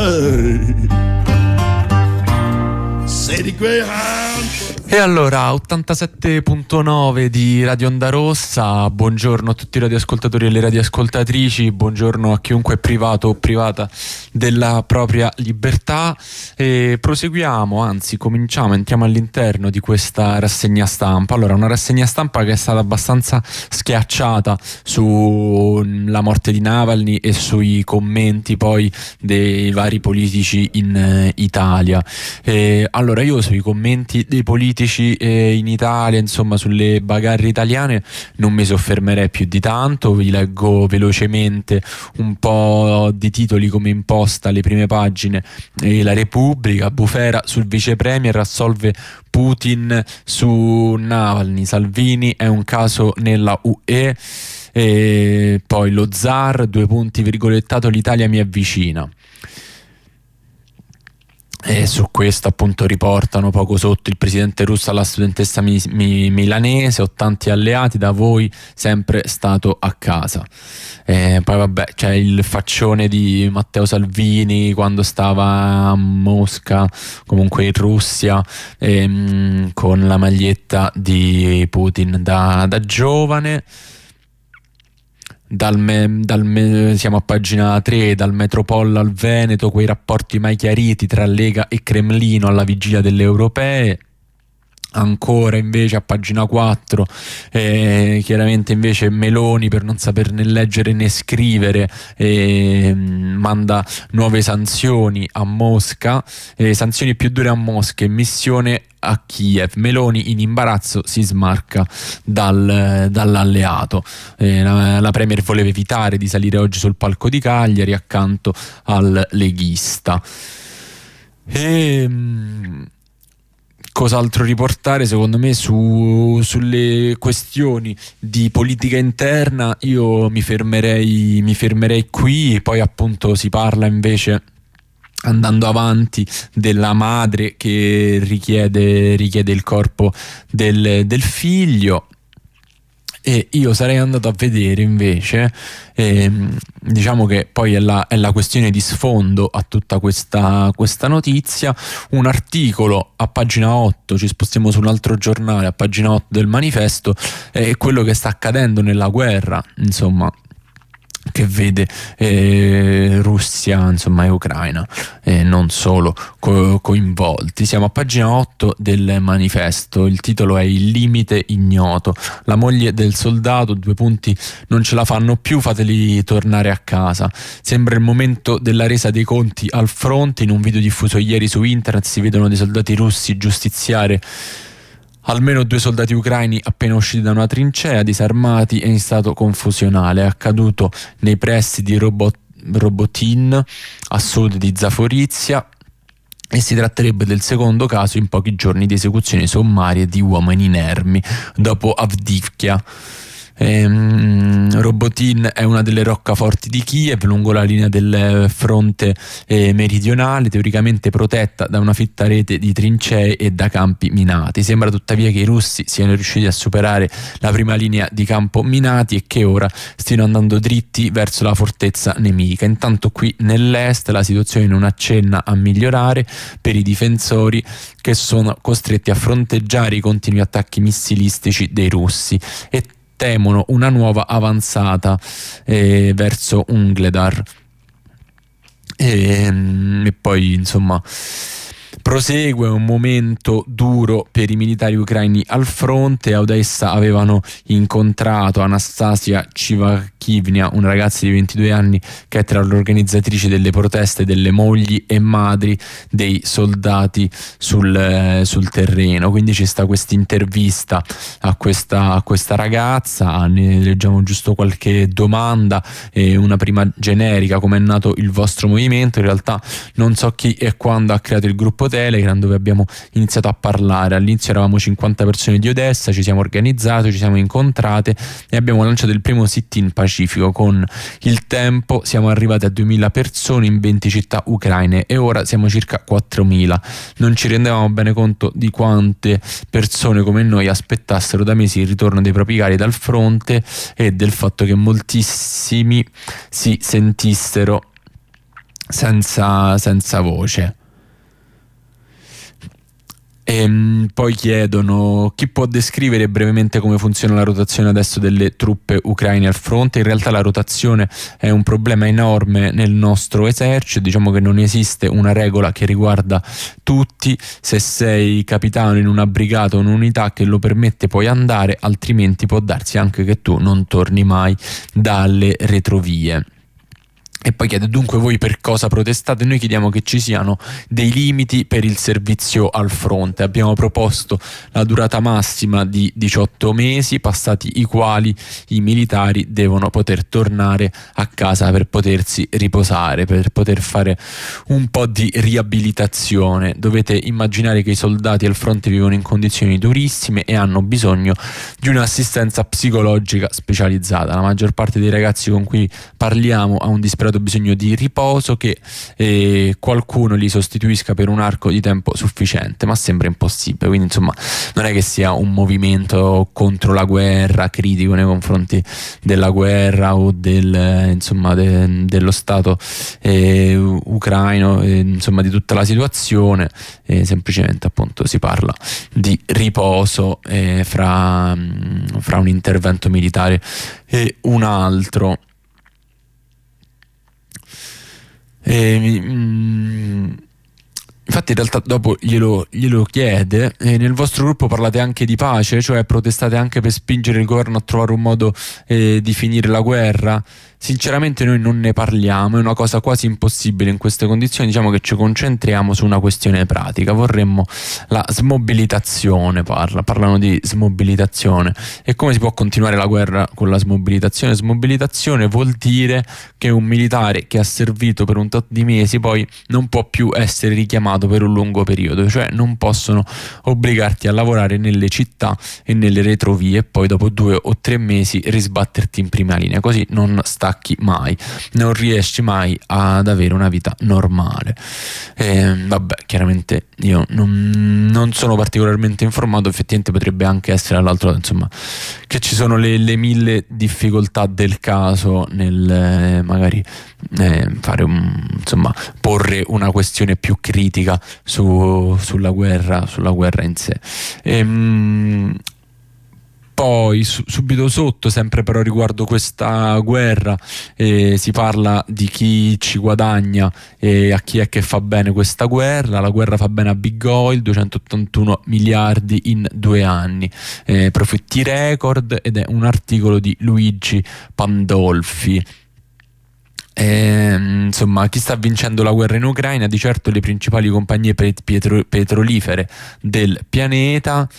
say the Greyhound. E allora, 87.9 di Radio Onda Rossa, buongiorno a tutti i radioascoltatori e le radioascoltatrici, buongiorno a chiunque è privato o privata della propria libertà. E proseguiamo, anzi cominciamo, entriamo all'interno di questa rassegna stampa. Allora, una rassegna stampa che è stata abbastanza schiacciata sulla morte di Navalny e sui commenti poi dei vari politici in Italia. Allora, io sui commenti dei politici in Italia, insomma sulle bagarre italiane, non mi soffermerei più di tanto. Vi leggo velocemente un po' di titoli come imposta alle prime pagine. La Repubblica: bufera sul vice premier, assolve Putin su Navalny, Salvini è un caso nella UE. E poi lo zar, virgolettato, l'Italia mi avvicina. E su questo appunto riportano poco sotto: il presidente russo alla studentessa milanese, ho tanti alleati, da voi sempre stato a casa. Poi vabbè, c'è il faccione di Matteo Salvini quando stava a Mosca, comunque in Russia, con la maglietta di Putin da giovane. Siamo a pagina 3, dal Metropol al Veneto, quei rapporti mai chiariti tra Lega e Cremlino alla vigilia delle europee. Ancora invece a pagina 4, chiaramente invece Meloni, per non saper né leggere né scrivere, manda nuove sanzioni a Mosca, sanzioni più dure a Mosca e missione a Kiev. Meloni in imbarazzo, si smarca dall'alleato. La premier voleva evitare di salire oggi sul palco di Cagliari accanto al leghista. Cos'altro riportare? Secondo me sulle questioni di politica interna io mi fermerei qui. Poi appunto si parla invece, andando avanti, della madre che richiede il corpo del figlio. E io sarei andato a vedere invece, diciamo che poi è la questione di sfondo a tutta questa notizia, un articolo a pagina 8, ci spostiamo su un altro giornale, a pagina 8 del Manifesto, è quello che sta accadendo nella guerra, insomma, che vede Russia, insomma, e Ucraina, non solo coinvolti. Siamo a pagina 8 del Manifesto, il titolo è Il limite ignoto, la moglie del soldato, non ce la fanno più, fateli tornare a casa. Sembra il momento della resa dei conti al fronte. In un video diffuso ieri su internet si vedono dei soldati russi giustiziare almeno 2 soldati ucraini appena usciti da una trincea, disarmati e in stato confusionale. È accaduto nei pressi di Robotin, a sud di Zaporizhzhia, e si tratterebbe del secondo caso in pochi giorni di esecuzioni sommarie di uomini inermi dopo Avdiivka. Robotin è una delle roccaforti di Kiev lungo la linea del fronte meridionale, teoricamente protetta da una fitta rete di trincee e da campi minati. Sembra tuttavia che i russi siano riusciti a superare la prima linea di campo minati e che ora stiano andando dritti verso la fortezza nemica. Intanto qui nell'est la situazione non accenna a migliorare per i difensori, che sono costretti a fronteggiare i continui attacchi missilistici dei russi e temono una nuova avanzata verso Ungledar. E poi insomma Prosegue un momento duro per i militari ucraini al fronte. A Odessa avevano incontrato Anastasia Chivakivnia, una ragazza di 22 anni che è tra le organizzatrici delle proteste delle mogli e madri dei soldati sul terreno. Quindi ci sta questa intervista a questa ragazza, ne leggiamo giusto qualche domanda, una prima generica: come è nato il vostro movimento? In realtà non so chi e quando ha creato il gruppo Telegram dove abbiamo iniziato a parlare. All'inizio eravamo 50 persone di Odessa, ci siamo organizzati, ci siamo incontrate e abbiamo lanciato il primo sit-in pacifico. Con il tempo siamo arrivati a 2000 persone in 20 città ucraine e ora siamo circa 4000. Non ci rendevamo bene conto di quante persone come noi aspettassero da mesi il ritorno dei propri cari dal fronte e del fatto che moltissimi si sentissero senza voce. E poi chiedono: chi può descrivere brevemente come funziona la rotazione adesso delle truppe ucraine al fronte? In realtà la rotazione è un problema enorme nel nostro esercito, diciamo che non esiste una regola che riguarda tutti. Se sei capitano in una brigata o un'unità che lo permette puoi andare, altrimenti può darsi anche che tu non torni mai dalle retrovie. E poi chiede: dunque voi per cosa protestate? Noi chiediamo che ci siano dei limiti per il servizio al fronte. Abbiamo proposto la durata massima di 18 mesi, passati i quali i militari devono poter tornare a casa per potersi riposare, per poter fare un po' di riabilitazione. Dovete immaginare che i soldati al fronte vivono in condizioni durissime e hanno bisogno di un'assistenza psicologica specializzata. La maggior parte dei ragazzi con cui parliamo ha un disperato bisogno di riposo, che qualcuno li sostituisca per un arco di tempo sufficiente, ma sembra impossibile. Quindi insomma non è che sia un movimento contro la guerra, critico nei confronti della guerra o dello stato ucraino, insomma di tutta la situazione. Semplicemente appunto si parla di riposo fra un intervento militare e un altro. Infatti in realtà dopo glielo chiede: nel vostro gruppo parlate anche di pace, cioè protestate anche per spingere il governo a trovare un modo di finire la guerra? Sinceramente noi non ne parliamo, è una cosa quasi impossibile in queste condizioni. Diciamo che ci concentriamo su una questione pratica, vorremmo la smobilitazione. Parlano di smobilitazione. E come si può continuare la guerra con la smobilitazione? Smobilitazione vuol dire che un militare che ha servito per un tot di mesi poi non può più essere richiamato per un lungo periodo, cioè non possono obbligarti a lavorare nelle città e nelle retrovie e poi dopo 2 o 3 mesi risbatterti in prima linea. Così non stacchi mai, non riesci mai ad avere una vita normale. Vabbè, chiaramente io non sono particolarmente informato, effettivamente potrebbe anche essere dall'altro lato, insomma, che ci sono le 1000 difficoltà del caso nel magari fare porre una questione più critica sulla guerra in sé. Poi subito sotto, sempre però riguardo questa guerra, si parla di chi ci guadagna e a chi è che fa bene questa guerra. La guerra fa bene a Big Oil, 281 miliardi in 2 anni, profitti record, ed è un articolo di Luigi Pandolfi. Insomma, chi sta vincendo la guerra in Ucraina? Di certo le principali compagnie petrolifere del pianeta.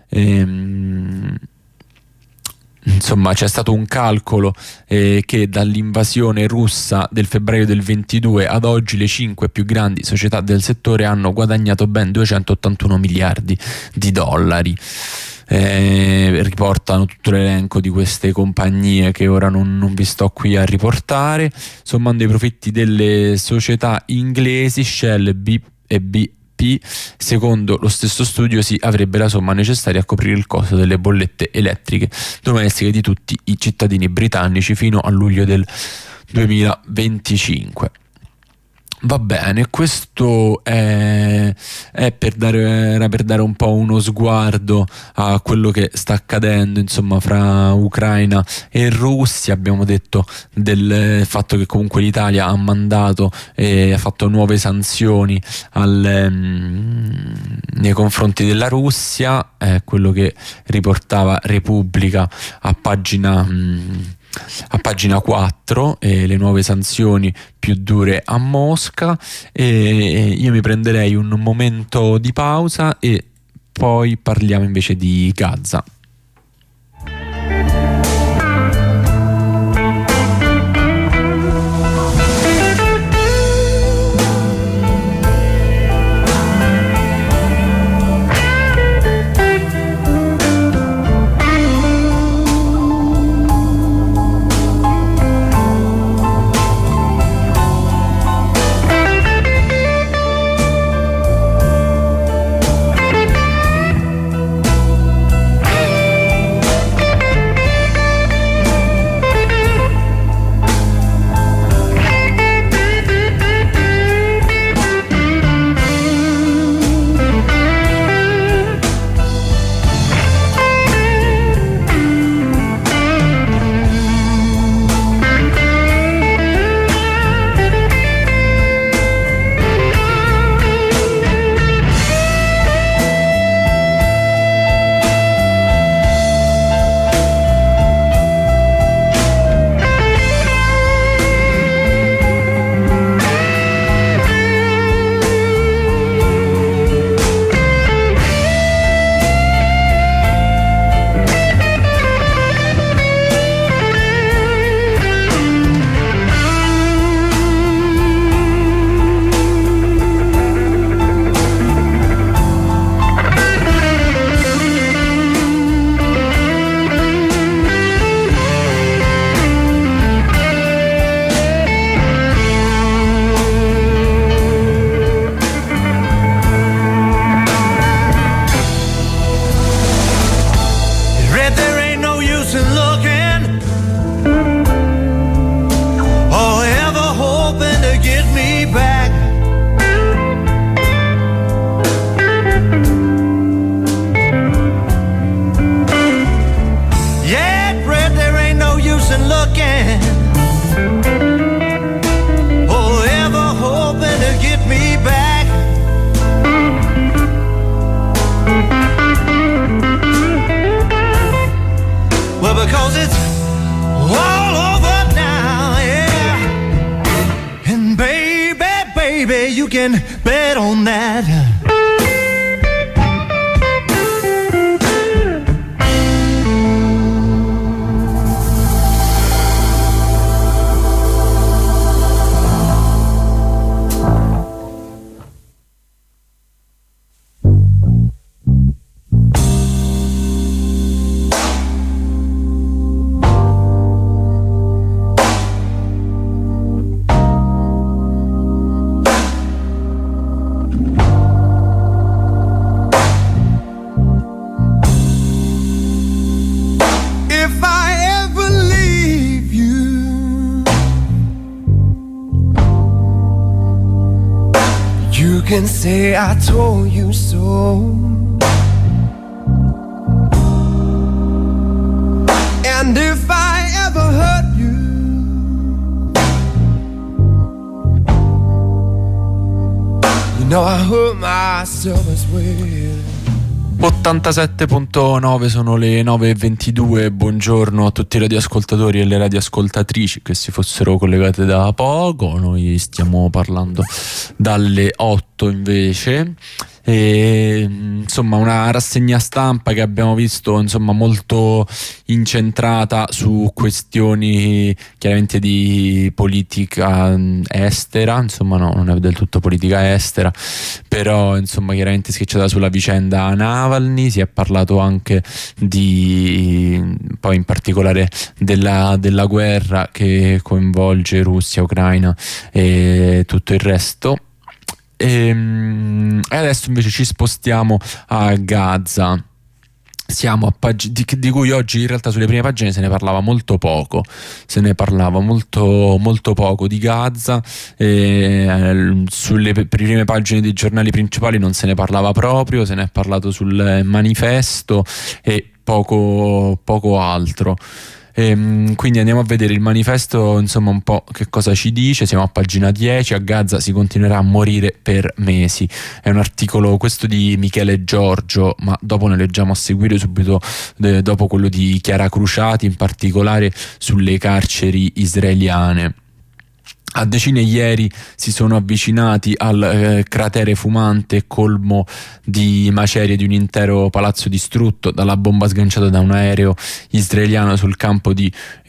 Insomma, c'è stato un calcolo che dall'invasione russa del febbraio del 22 ad oggi le 5 più grandi società del settore hanno guadagnato ben 281 miliardi di dollari. Riportano tutto l'elenco di queste compagnie che ora non vi sto qui a riportare, sommando i profitti delle società inglesi Shell e BP. Secondo lo stesso studio si avrebbe la somma necessaria a coprire il costo delle bollette elettriche domestiche di tutti i cittadini britannici fino a luglio del 2025. Va bene, questo era per dare un po' uno sguardo a quello che sta accadendo, insomma, fra Ucraina e Russia. Abbiamo detto del fatto che comunque l'Italia ha mandato e ha fatto nuove sanzioni nei confronti della Russia, quello che riportava Repubblica a pagina 4, le nuove sanzioni più dure a Mosca. E io mi prenderei un momento di pausa e poi parliamo invece di Gaza. You can bet on that. Can say I told you so, and if I ever hurt you, you know I hurt myself as well. 87.9, sono le 9.22. Buongiorno a tutti i radioascoltatori e le radioascoltatrici che si fossero collegate da poco. Noi stiamo parlando dalle 8 invece. E, insomma, una rassegna stampa che abbiamo visto, insomma, molto incentrata su questioni chiaramente di politica estera, insomma no, non è del tutto politica estera, però insomma chiaramente schiacciata sulla vicenda Navalny. Si è parlato anche di, poi in particolare della guerra che coinvolge Russia, Ucraina e tutto il resto. E adesso invece ci spostiamo a Gaza. siamo a di cui oggi in realtà sulle prime pagine se ne parlava molto poco, molto poco di Gaza, sulle prime pagine dei giornali principali non se ne parlava proprio, se ne è parlato sul Manifesto e poco altro. Quindi andiamo a vedere il Manifesto, insomma, un po' che cosa ci dice. Siamo a pagina 10. A Gaza si continuerà a morire per mesi. È un articolo questo di Michele Giorgio, ma dopo ne leggiamo a seguire subito dopo quello di Chiara Cruciati, in particolare sulle carceri israeliane. A decine ieri si sono avvicinati al cratere fumante colmo di macerie di un intero palazzo distrutto dalla bomba sganciata da un aereo israeliano sul campo di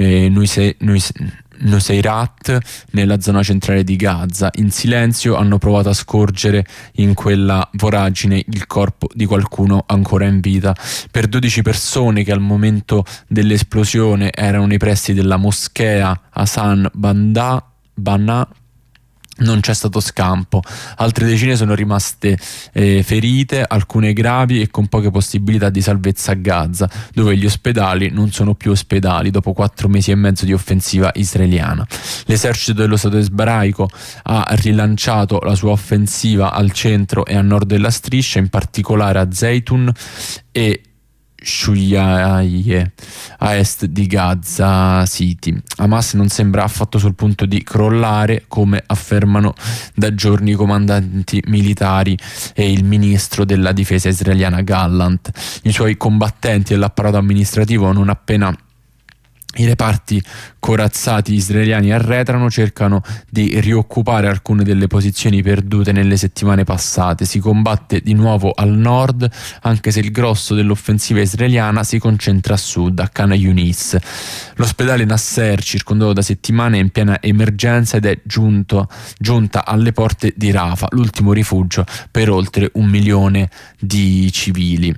Nuseirat nella zona centrale di Gaza. In silenzio hanno provato a scorgere in quella voragine il corpo di qualcuno ancora in vita. Per 12 persone che al momento dell'esplosione erano nei pressi della moschea Hassan Banna non c'è stato scampo. Altre decine sono rimaste ferite, alcune gravi e con poche possibilità di salvezza a Gaza, dove gli ospedali non sono più ospedali dopo 4 mesi e mezzo di offensiva israeliana. L'esercito dello Stato ebraico ha rilanciato la sua offensiva al centro e a nord della striscia, in particolare a Zaytun e Shuyaye a est di Gaza City. Hamas non sembra affatto sul punto di crollare, come affermano da giorni i comandanti militari e il ministro della difesa israeliana Gallant. I suoi combattenti e l'apparato amministrativo, non appena i reparti corazzati israeliani arretrano, cercano di rioccupare alcune delle posizioni perdute nelle settimane passate. Si combatte di nuovo al nord, anche se il grosso dell'offensiva israeliana si concentra a sud, a Khan Yunis. L'ospedale Nasser, circondato da settimane, è in piena emergenza ed è giunta alle porte di Rafah, l'ultimo rifugio per oltre 1 milione di civili.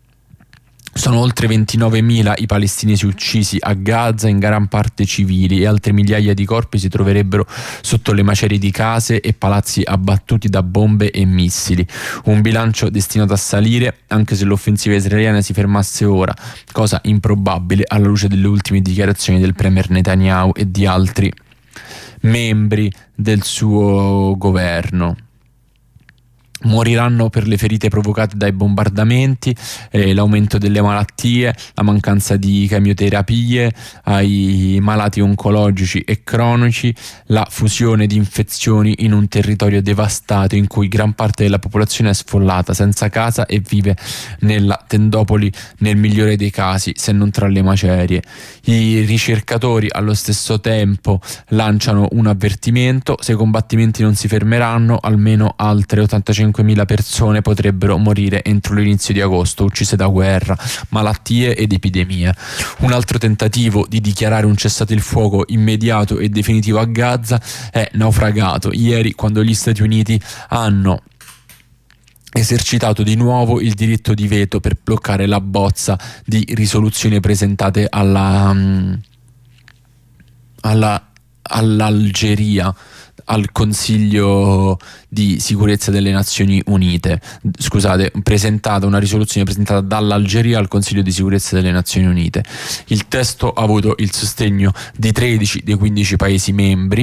Sono oltre 29.000 i palestinesi uccisi a Gaza, in gran parte civili, e altre migliaia di corpi si troverebbero sotto le macerie di case e palazzi abbattuti da bombe e missili. Un bilancio destinato a salire anche se l'offensiva israeliana si fermasse ora, cosa improbabile alla luce delle ultime dichiarazioni del premier Netanyahu e di altri membri del suo governo. Moriranno per le ferite provocate dai bombardamenti, l'aumento delle malattie, la mancanza di chemioterapie ai malati oncologici e cronici, la fusione di infezioni in un territorio devastato in cui gran parte della popolazione è sfollata, senza casa e vive nella tendopoli nel migliore dei casi, se non tra le macerie. I ricercatori allo stesso tempo lanciano un avvertimento: se i combattimenti non si fermeranno, almeno altre 85.000 persone potrebbero morire entro l'inizio di agosto, uccise da guerra, malattie ed epidemie. Un altro tentativo di dichiarare un cessate il fuoco immediato e definitivo a Gaza è naufragato ieri, quando gli Stati Uniti hanno esercitato di nuovo il diritto di veto per bloccare la bozza di risoluzione presentate all'Algeria al Consiglio di sicurezza delle Nazioni Unite. Presentata una risoluzione presentata dall'Algeria al Consiglio di sicurezza delle Nazioni Unite. Il testo ha avuto il sostegno di 13 dei 15 Paesi membri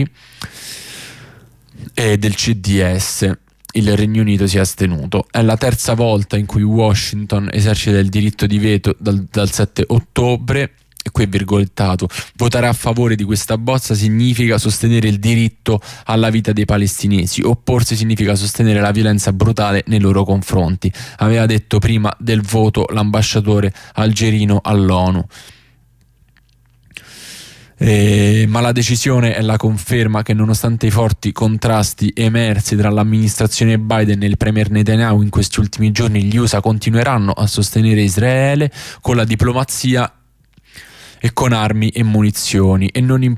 e del CDS. Il Regno Unito si è astenuto. È la terza volta in cui Washington esercita il diritto di veto dal 7 ottobre. E qui è virgolettato: votare a favore di questa bozza significa sostenere il diritto alla vita dei palestinesi, opporsi significa sostenere la violenza brutale nei loro confronti, aveva detto prima del voto l'ambasciatore algerino all'ONU. Ma la decisione è la conferma che, nonostante i forti contrasti emersi tra l'amministrazione Biden e il premier Netanyahu in questi ultimi giorni, gli USA continueranno a sostenere Israele con la diplomazia e con armi e munizioni, e non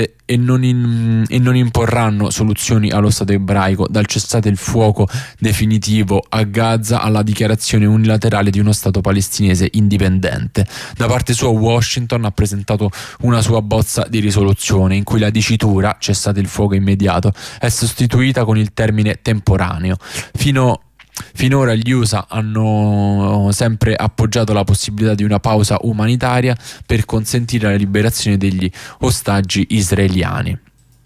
imporranno soluzioni allo Stato ebraico, dal cessate il fuoco definitivo a Gaza alla dichiarazione unilaterale di uno Stato palestinese indipendente. Da parte sua Washington ha presentato una sua bozza di risoluzione in cui la dicitura cessate il fuoco immediato è sostituita con il termine temporaneo. Fino Finora gli USA hanno sempre appoggiato la possibilità di una pausa umanitaria per consentire la liberazione degli ostaggi israeliani.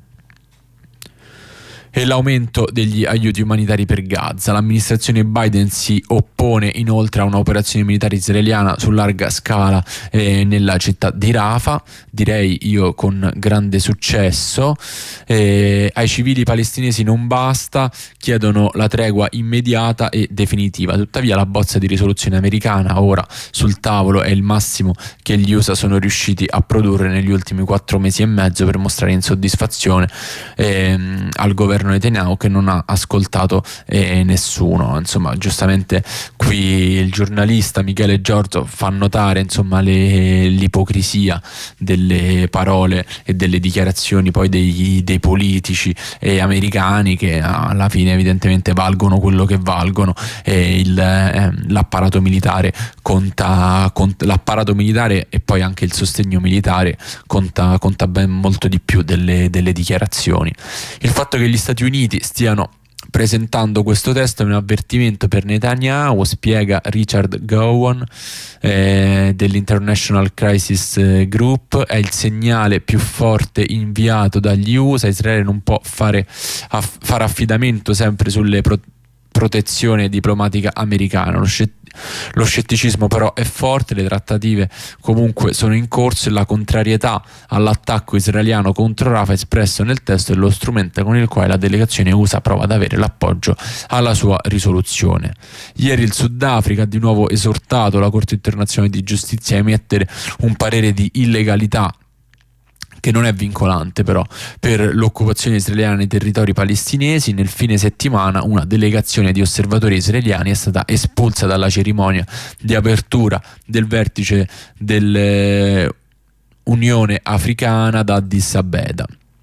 E l'aumento degli aiuti umanitari per Gaza. L'amministrazione Biden si oppone inoltre a un'operazione militare israeliana su larga scala nella città di Rafah, direi io con grande successo. Ai civili palestinesi non basta, chiedono la tregua immediata e definitiva. Tuttavia la bozza di risoluzione americana ora sul tavolo è il massimo che gli USA sono riusciti a produrre negli ultimi 4 mesi e mezzo per mostrare insoddisfazione al governo Netanyahu, che non ha ascoltato nessuno. Insomma, giustamente qui il giornalista Michele Giorgio fa notare, insomma, l'ipocrisia delle parole e delle dichiarazioni poi dei politici americani, che alla fine evidentemente valgono quello che valgono, e l'apparato militare conta, l'apparato militare e poi anche il sostegno militare conta ben molto di più delle dichiarazioni. Il fatto che gli Stati Uniti stiano presentando questo testo è un avvertimento per Netanyahu, spiega Richard Gowan dell'International Crisis Group. È il segnale più forte inviato dagli USA. Israele non può fare affidamento sempre sulle protezione diplomatica americana. Lo scetticismo però è forte, le trattative comunque sono in corso e la contrarietà all'attacco israeliano contro Rafah espresso nel testo è lo strumento con il quale la delegazione USA prova ad avere l'appoggio alla sua risoluzione. Ieri il Sudafrica ha di nuovo esortato la Corte internazionale di giustizia a emettere un parere di illegalità, che non è vincolante però, per l'occupazione israeliana nei territori palestinesi. Nel fine settimana una delegazione di osservatori israeliani è stata espulsa dalla cerimonia di apertura del vertice dell'Unione Africana da Addis Abeba.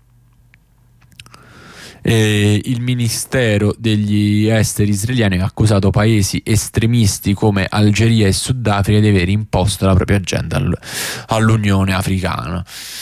Il Ministero degli Esteri israeliani ha accusato paesi estremisti come Algeria e Sudafrica di aver imposto la propria agenda all'Unione Africana.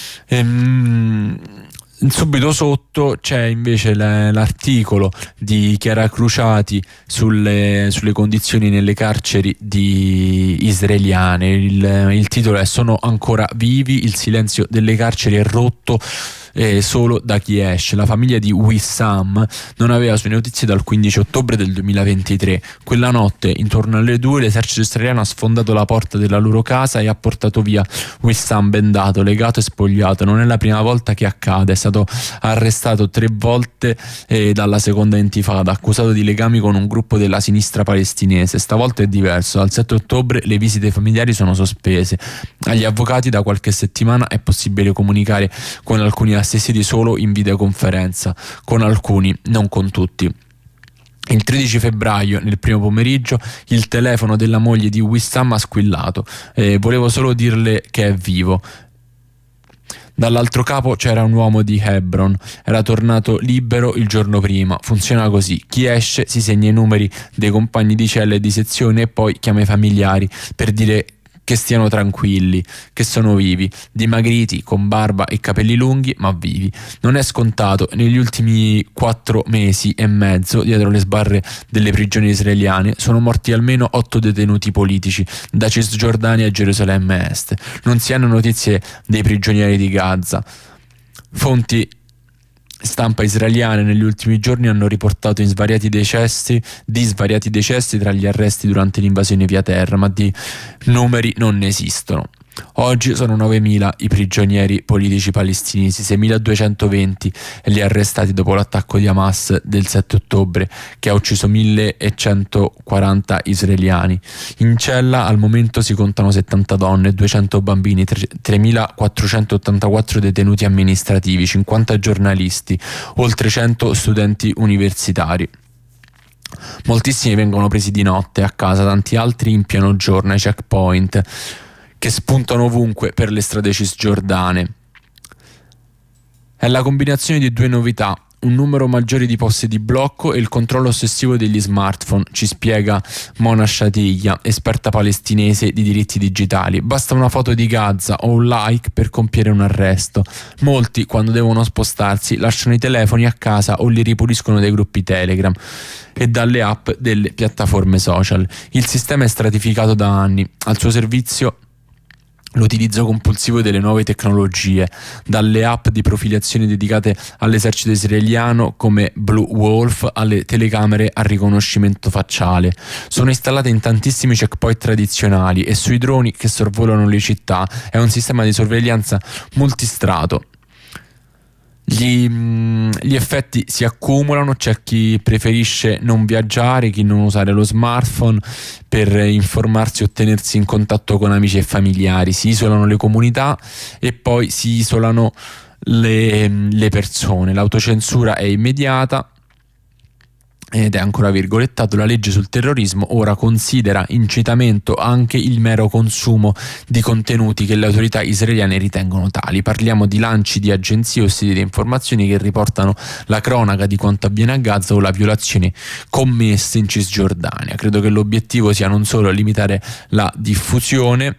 Subito sotto c'è invece l'articolo di Chiara Cruciati sulle condizioni nelle carceri israeliane. Il titolo è "Sono ancora vivi, il silenzio delle carceri è rotto solo da chi esce". La famiglia di Wissam non aveva sue notizie dal 15 ottobre del 2023. Quella notte, intorno alle 2, l'esercito israeliano ha sfondato la porta della loro casa e ha portato via Wissam bendato, legato e spogliato. Non è la prima volta che accade. È stato arrestato 3 volte dalla seconda intifada, accusato di legami con un gruppo della sinistra palestinese. Stavolta è diverso. Dal 7 ottobre le visite familiari sono sospese. Agli avvocati da qualche settimana è possibile comunicare con alcuni assistiti solo in videoconferenza, con alcuni, non con tutti. Il 13 febbraio, nel primo pomeriggio, il telefono della moglie di Wissam ha squillato. Volevo solo dirle che è vivo. Dall'altro capo c'era un uomo di Hebron, era tornato libero il giorno prima. Funziona così: chi esce si segna i numeri dei compagni di cella e di sezione e poi chiama i familiari per dire che stiano tranquilli, che sono vivi, dimagriti, con barba e capelli lunghi, ma vivi. Non è scontato. Negli ultimi 4 mesi e mezzo, dietro le sbarre delle prigioni israeliane, sono morti almeno 8 detenuti politici, da Cisgiordania a Gerusalemme Est. Non si hanno notizie dei prigionieri di Gaza. Fonti stampa israeliane negli ultimi giorni hanno riportato di svariati decessi tra gli arresti durante l'invasione via terra, ma di numeri non ne esistono. Oggi sono 9.000 i prigionieri politici palestinesi, 6.220 gli arrestati dopo l'attacco di Hamas del 7 ottobre che ha ucciso 1.140 israeliani. In cella al momento si contano 70 donne, 200 bambini, 3.484 detenuti amministrativi, 50 giornalisti, oltre 100 studenti universitari. Moltissimi vengono presi di notte a casa, tanti altri in pieno giorno ai checkpoint che spuntano ovunque per le strade cisgiordane. È la combinazione di 2 novità: un numero maggiore di posti di blocco e il controllo ossessivo degli smartphone, ci spiega Mona Shatiglia, esperta palestinese di diritti digitali. Basta una foto di Gaza o un like per compiere un arresto. Molti, quando devono spostarsi, lasciano i telefoni a casa o li ripuliscono dai gruppi Telegram e dalle app delle piattaforme social. Il sistema è stratificato da anni. Al suo servizio l'utilizzo compulsivo delle nuove tecnologie, dalle app di profiliazione dedicate all'esercito israeliano come Blue Wolf alle telecamere a riconoscimento facciale. Sono installate in tantissimi checkpoint tradizionali e sui droni che sorvolano le città. È un sistema di sorveglianza multistrato. Gli effetti si accumulano, c'è chi preferisce non viaggiare, chi non usare lo smartphone per informarsi o tenersi in contatto con amici e familiari, si isolano le comunità e poi si isolano le persone. L'autocensura è immediata ed è ancora virgolettato: la legge sul terrorismo ora considera incitamento anche il mero consumo di contenuti che le autorità israeliane ritengono tali. Parliamo di lanci di agenzie o siti di informazioni che riportano la cronaca di quanto avviene a Gaza o la violazione commessa in Cisgiordania. Credo che l'obiettivo sia non solo limitare la diffusione,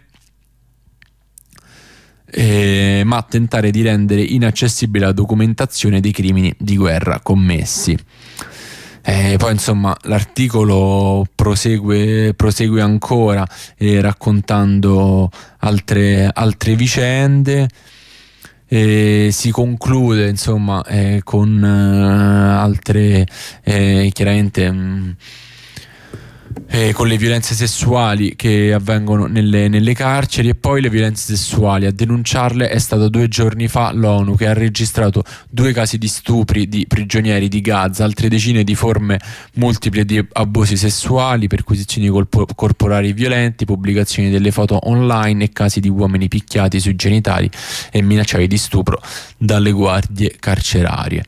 ma tentare di rendere inaccessibile la documentazione dei crimini di guerra commessi. Poi insomma l'articolo prosegue ancora raccontando altre vicende, si conclude insomma con altre chiaramente con le violenze sessuali che avvengono nelle carceri, e poi le violenze sessuali. A denunciarle è stato 2 giorni fa l'ONU, che ha registrato 2 casi di stupri di prigionieri di Gaza, altre decine di forme multiple di abusi sessuali, perquisizioni corporali violenti, pubblicazioni delle foto online e casi di uomini picchiati sui genitali e minacciati di stupro dalle guardie carcerarie.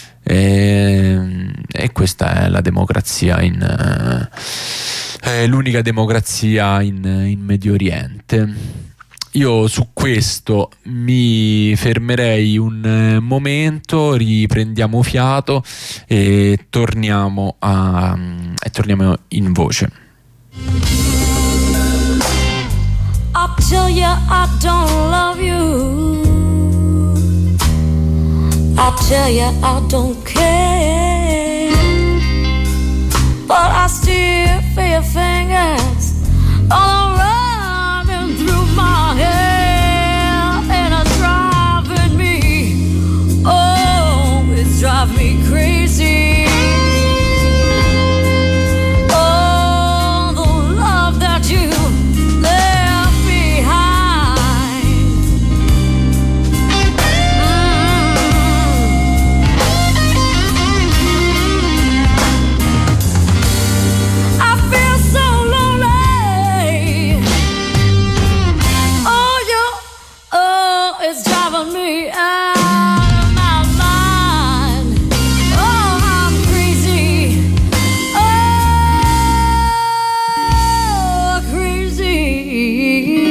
E questa è la democrazia l'unica democrazia in Medio Oriente. Io su questo mi fermerei un momento, riprendiamo fiato e torniamo in voce. I'll tell you I don't love you. I'll tell you I don't care, but I still feel your fingers all running through my hair, and it's driving me, oh, it's driving me crazy. Oh, the love that you left behind. I feel so lonely. Oh, it's driving me out of my mind. Oh, I'm crazy. Oh, crazy.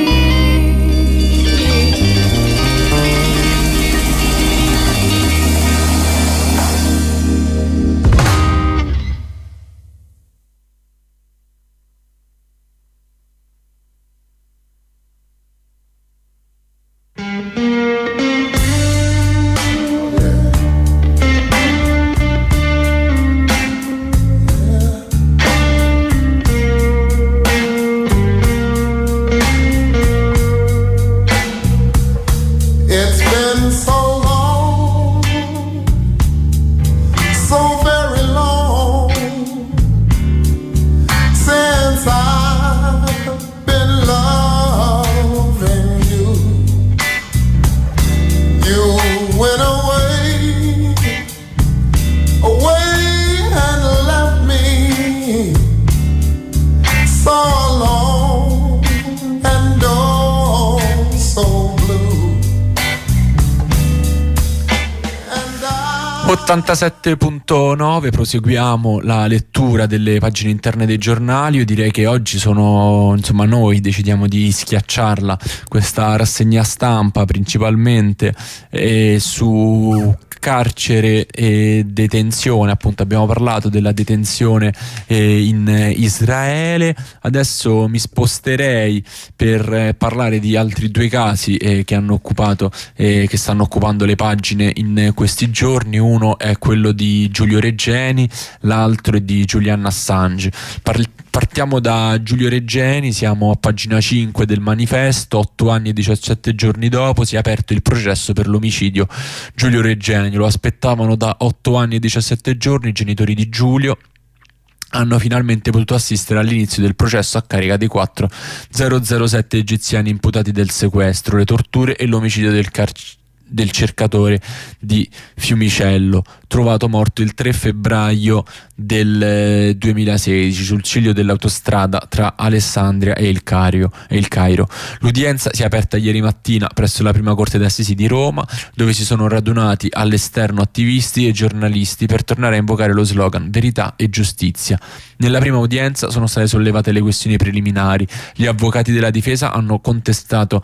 It's been so long, so very long, since I've been loving you. You went away, away and left me so alone and oh so blue. 87.9, proseguiamo la lettura delle pagine interne dei giornali. Io direi che oggi noi decidiamo di schiacciarla questa rassegna stampa principalmente su carcere e detenzione. Appunto abbiamo parlato della detenzione in Israele. Adesso mi sposterei per parlare di altri due casi che hanno occupato che stanno occupando le pagine in questi giorni. Uno è quello di Giulio Regeni, l'altro è di Julian Assange. Partiamo da Giulio Regeni, siamo a pagina 5 del Manifesto. 8 anni e 17 giorni dopo si è aperto il processo per l'omicidio Giulio Regeni. Lo aspettavano da 8 anni e 17 giorni. I genitori di Giulio hanno finalmente potuto assistere all'inizio del processo a carica dei 4 007 egiziani imputati del sequestro, le torture e l'omicidio del cercatore di Fiumicello, trovato morto il 3 febbraio del 2016 sul ciglio dell'autostrada tra Alessandria e il Cairo. L'udienza si è aperta ieri mattina presso la prima corte d'assisi di Roma, dove si sono radunati all'esterno attivisti e giornalisti per tornare a invocare lo slogan verità e giustizia. Nella prima udienza sono state sollevate le questioni preliminari. Gli avvocati della difesa hanno contestato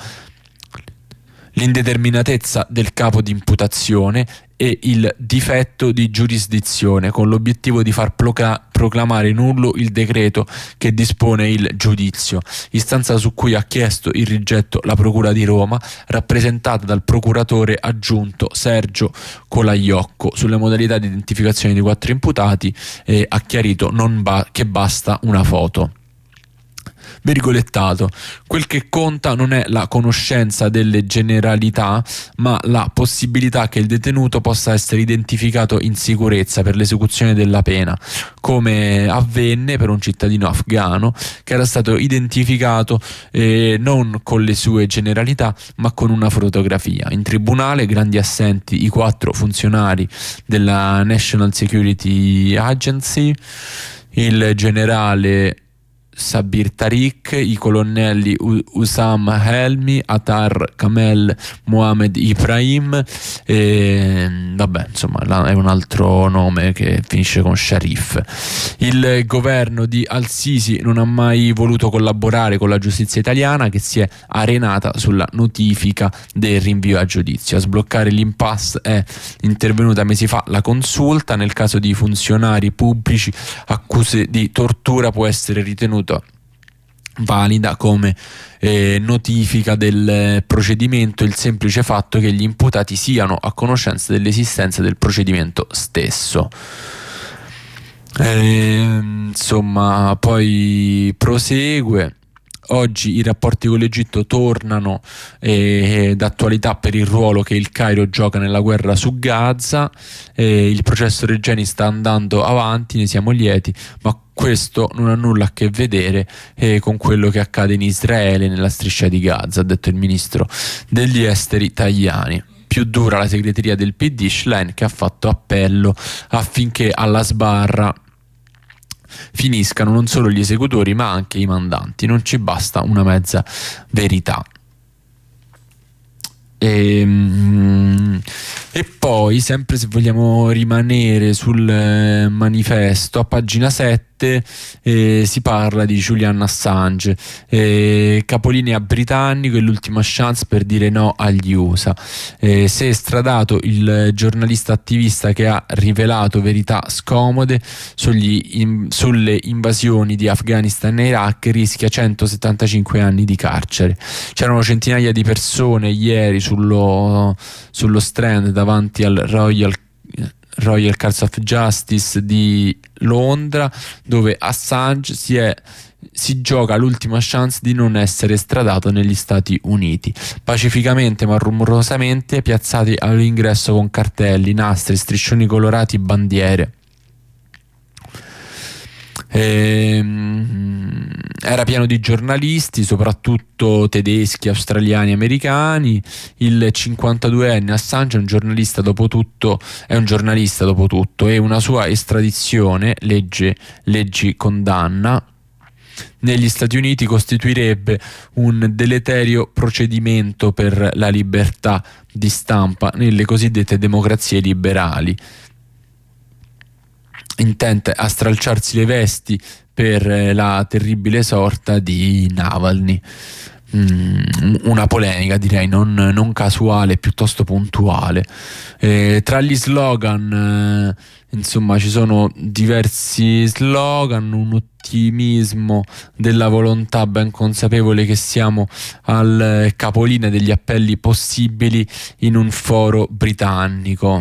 l'indeterminatezza del capo di imputazione e il difetto di giurisdizione, con l'obiettivo di far proclamare nullo il decreto che dispone il giudizio, istanza su cui ha chiesto il rigetto la Procura di Roma, rappresentata dal procuratore aggiunto Sergio Colaiocco. Sulle modalità di identificazione dei 4 imputati ha chiarito che basta una foto. Virgolettato: quel che conta non è la conoscenza delle generalità, ma la possibilità che il detenuto possa essere identificato in sicurezza per l'esecuzione della pena, come avvenne per un cittadino afghano che era stato identificato non con le sue generalità ma con una fotografia. In tribunale, grandi assenti i 4 funzionari della National Security Agency, il generale Sabir Tariq, i colonnelli Usama Helmi, Atar Kamel Mohamed Ibrahim insomma è un altro nome che finisce con Sharif. Il governo di Al-Sisi non ha mai voluto collaborare con la giustizia italiana, che si è arenata sulla notifica del rinvio a giudizio. A sbloccare l'impasse è intervenuta mesi fa la consulta. Nel caso di funzionari pubblici accuse di tortura può essere ritenuto valida come notifica del procedimento il semplice fatto che gli imputati siano a conoscenza dell'esistenza del procedimento stesso. Insomma, poi prosegue. Oggi i rapporti con l'Egitto tornano d'attualità per il ruolo che il Cairo gioca nella guerra su Gaza. Il processo Regeni sta andando avanti, ne siamo lieti, ma questo non ha nulla a che vedere con quello che accade in Israele, nella striscia di Gaza, ha detto il ministro degli esteri Tajani. Più dura la segreteria del PD, Schlein, che ha fatto appello affinché alla sbarra finiscano non solo gli esecutori ma anche i mandanti. Non ci basta una mezza verità. E poi, sempre se vogliamo rimanere sul manifesto, a pagina 7 si parla di Julian Assange, capolinea britannico e l'ultima chance per dire no agli USA. Si è estradato il giornalista attivista che ha rivelato verità scomode sulle invasioni di Afghanistan e Iraq, rischia 175 anni di carcere. C'erano centinaia di persone ieri sullo Strand davanti al Royal Court of Justice di Londra, dove Assange si gioca l'ultima chance di non essere estradato negli Stati Uniti. Pacificamente ma rumorosamente piazzati all'ingresso con cartelli, nastri, striscioni colorati, bandiere. Era pieno di giornalisti, soprattutto tedeschi, australiani, americani. Il 52enne Assange è un giornalista dopo tutto e una sua estradizione, leggi condanna, negli Stati Uniti costituirebbe un deleterio procedimento per la libertà di stampa nelle cosiddette democrazie liberali, intente a stralciarsi le vesti per la terribile sorta di Navalny. una polemica, direi non casuale, piuttosto puntuale. Tra gli slogan, insomma, ci sono diversi slogan, un ottimismo della volontà, ben consapevole che siamo al capolinea degli appelli possibili in un foro britannico.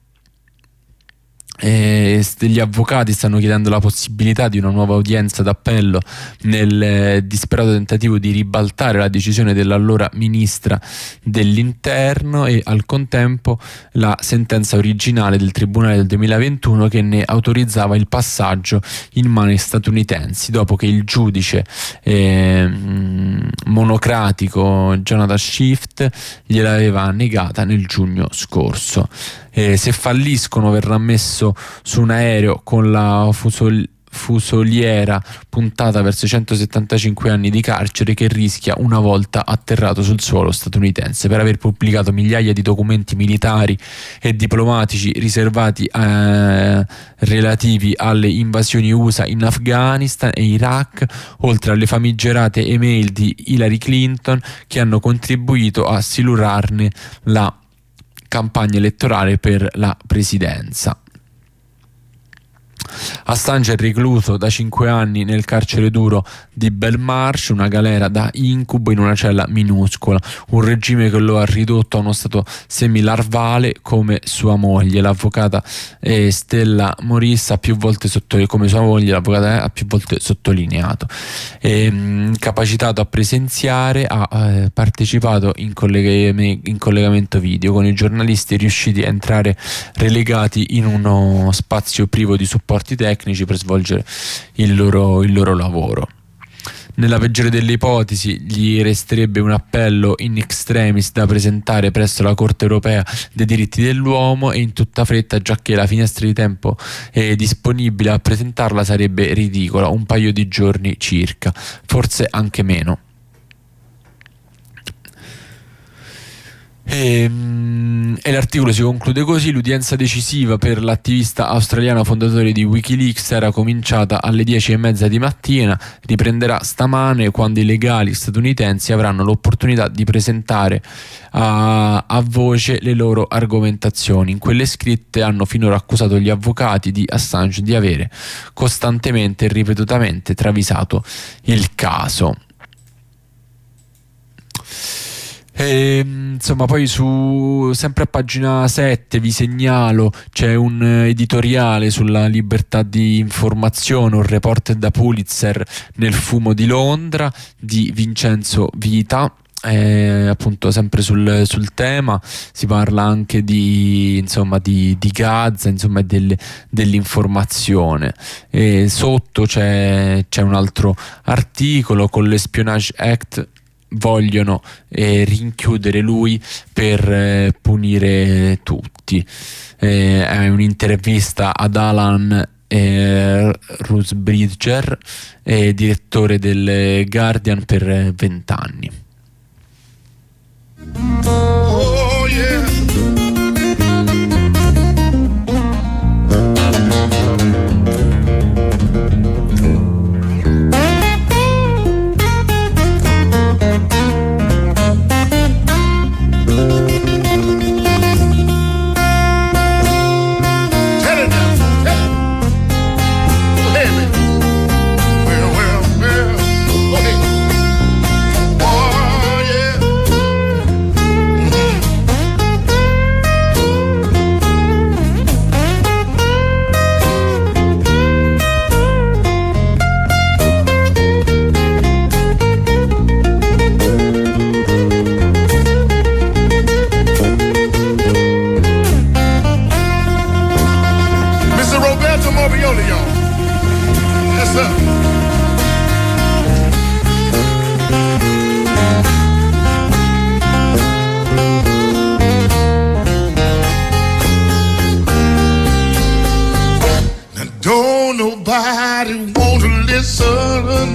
Gli avvocati stanno chiedendo la possibilità di una nuova udienza d'appello nel disperato tentativo di ribaltare la decisione dell'allora ministra dell'interno e al contempo la sentenza originale del tribunale del 2021 che ne autorizzava il passaggio in mani statunitensi, dopo che il giudice monocratico Jonathan Swift gliel'aveva negata nel giugno scorso. Se falliscono verrà messo su un aereo con la fusoliera puntata verso 175 anni di carcere, che rischia una volta atterrato sul suolo statunitense per aver pubblicato migliaia di documenti militari e diplomatici riservati relativi alle invasioni USA in Afghanistan e Iraq, oltre alle famigerate email di Hillary Clinton che hanno contribuito a silurarne la campagna elettorale per la presidenza. Assange è recluso da 5 anni nel carcere duro di Belmarsh, una galera da incubo in una cella minuscola, un regime che lo ha ridotto a uno stato semilarvale come sua moglie. L'avvocata Stella Morris ha più volte sottolineato. Incapacitato a presenziare, ha partecipato in collegamento video con i giornalisti riusciti a entrare relegati in uno spazio privo di supporti tecnici per svolgere il loro lavoro. Nella peggiore delle ipotesi gli resterebbe un appello in extremis da presentare presso la Corte europea dei diritti dell'uomo, e in tutta fretta, giacché la finestra di tempo disponibile a presentarla sarebbe ridicola, un paio di giorni circa, forse anche meno. E l'articolo si conclude così: l'udienza decisiva per l'attivista australiano fondatore di Wikileaks era cominciata alle 10:30 di mattina, riprenderà stamane quando i legali statunitensi avranno l'opportunità di presentare a voce le loro argomentazioni. In quelle scritte hanno finora accusato gli avvocati di Assange di avere costantemente e ripetutamente travisato il caso. Insomma, poi sempre a pagina 7 vi segnalo c'è un editoriale sulla libertà di informazione, un report da Pulitzer nel fumo di Londra di Vincenzo Vita. Appunto sempre sul tema si parla anche di Gaza, insomma dell'informazione. Sotto c'è un altro articolo: con l'Espionage Act vogliono rinchiudere lui per punire tutti. È un'intervista ad Alan Rusbridger, direttore del Guardian per 20 anni. Oh yeah. Nobody want to listen.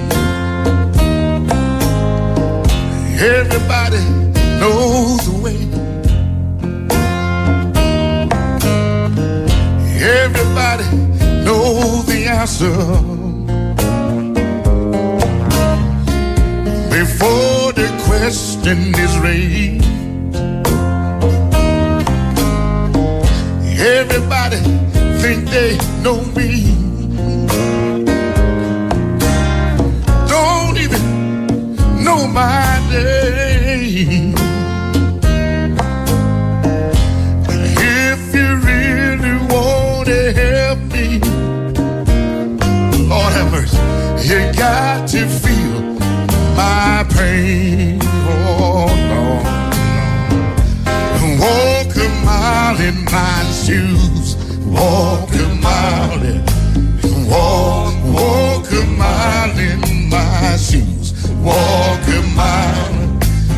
Everybody knows the way. Everybody knows the answer. before the question is raised. Everybody think they know me. Don't even know my name. But if you really want to help me, Lord have mercy, you got to feel my pain. Oh Lord, walk a mile in my shoes, walk a mile in, walk a mile in my shoes, walk a mile,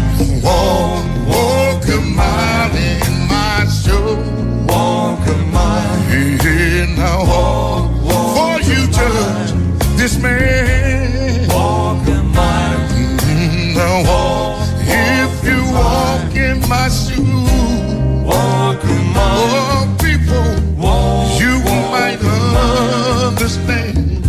walk a mile in my shoes, walk a mile. Yeah, now walk for you judge this man, walk a mile. Now walk if you walk in my shoes, walk a mile. Oh people, you might understand.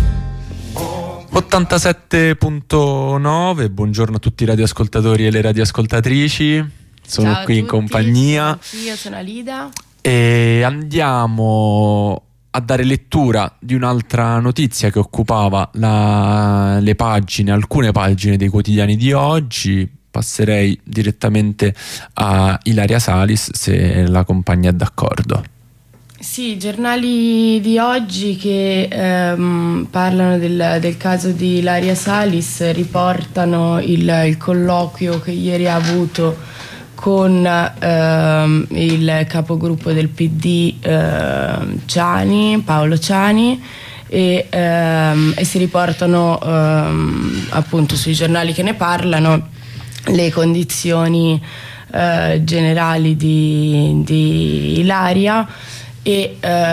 87.9, buongiorno a tutti i radioascoltatori e le radioascoltatrici. Sono Ciao qui in compagnia. Io sono Lida. E andiamo a dare lettura di un'altra notizia che occupava alcune pagine dei quotidiani di oggi. Passerei direttamente a Ilaria Salis, se la compagnia è d'accordo. Sì, i giornali di oggi che parlano del caso di Ilaria Salis riportano il colloquio che ieri ha avuto con il capogruppo del PD Paolo Ciani, e si riportano appunto sui giornali che ne parlano le condizioni generali di Ilaria e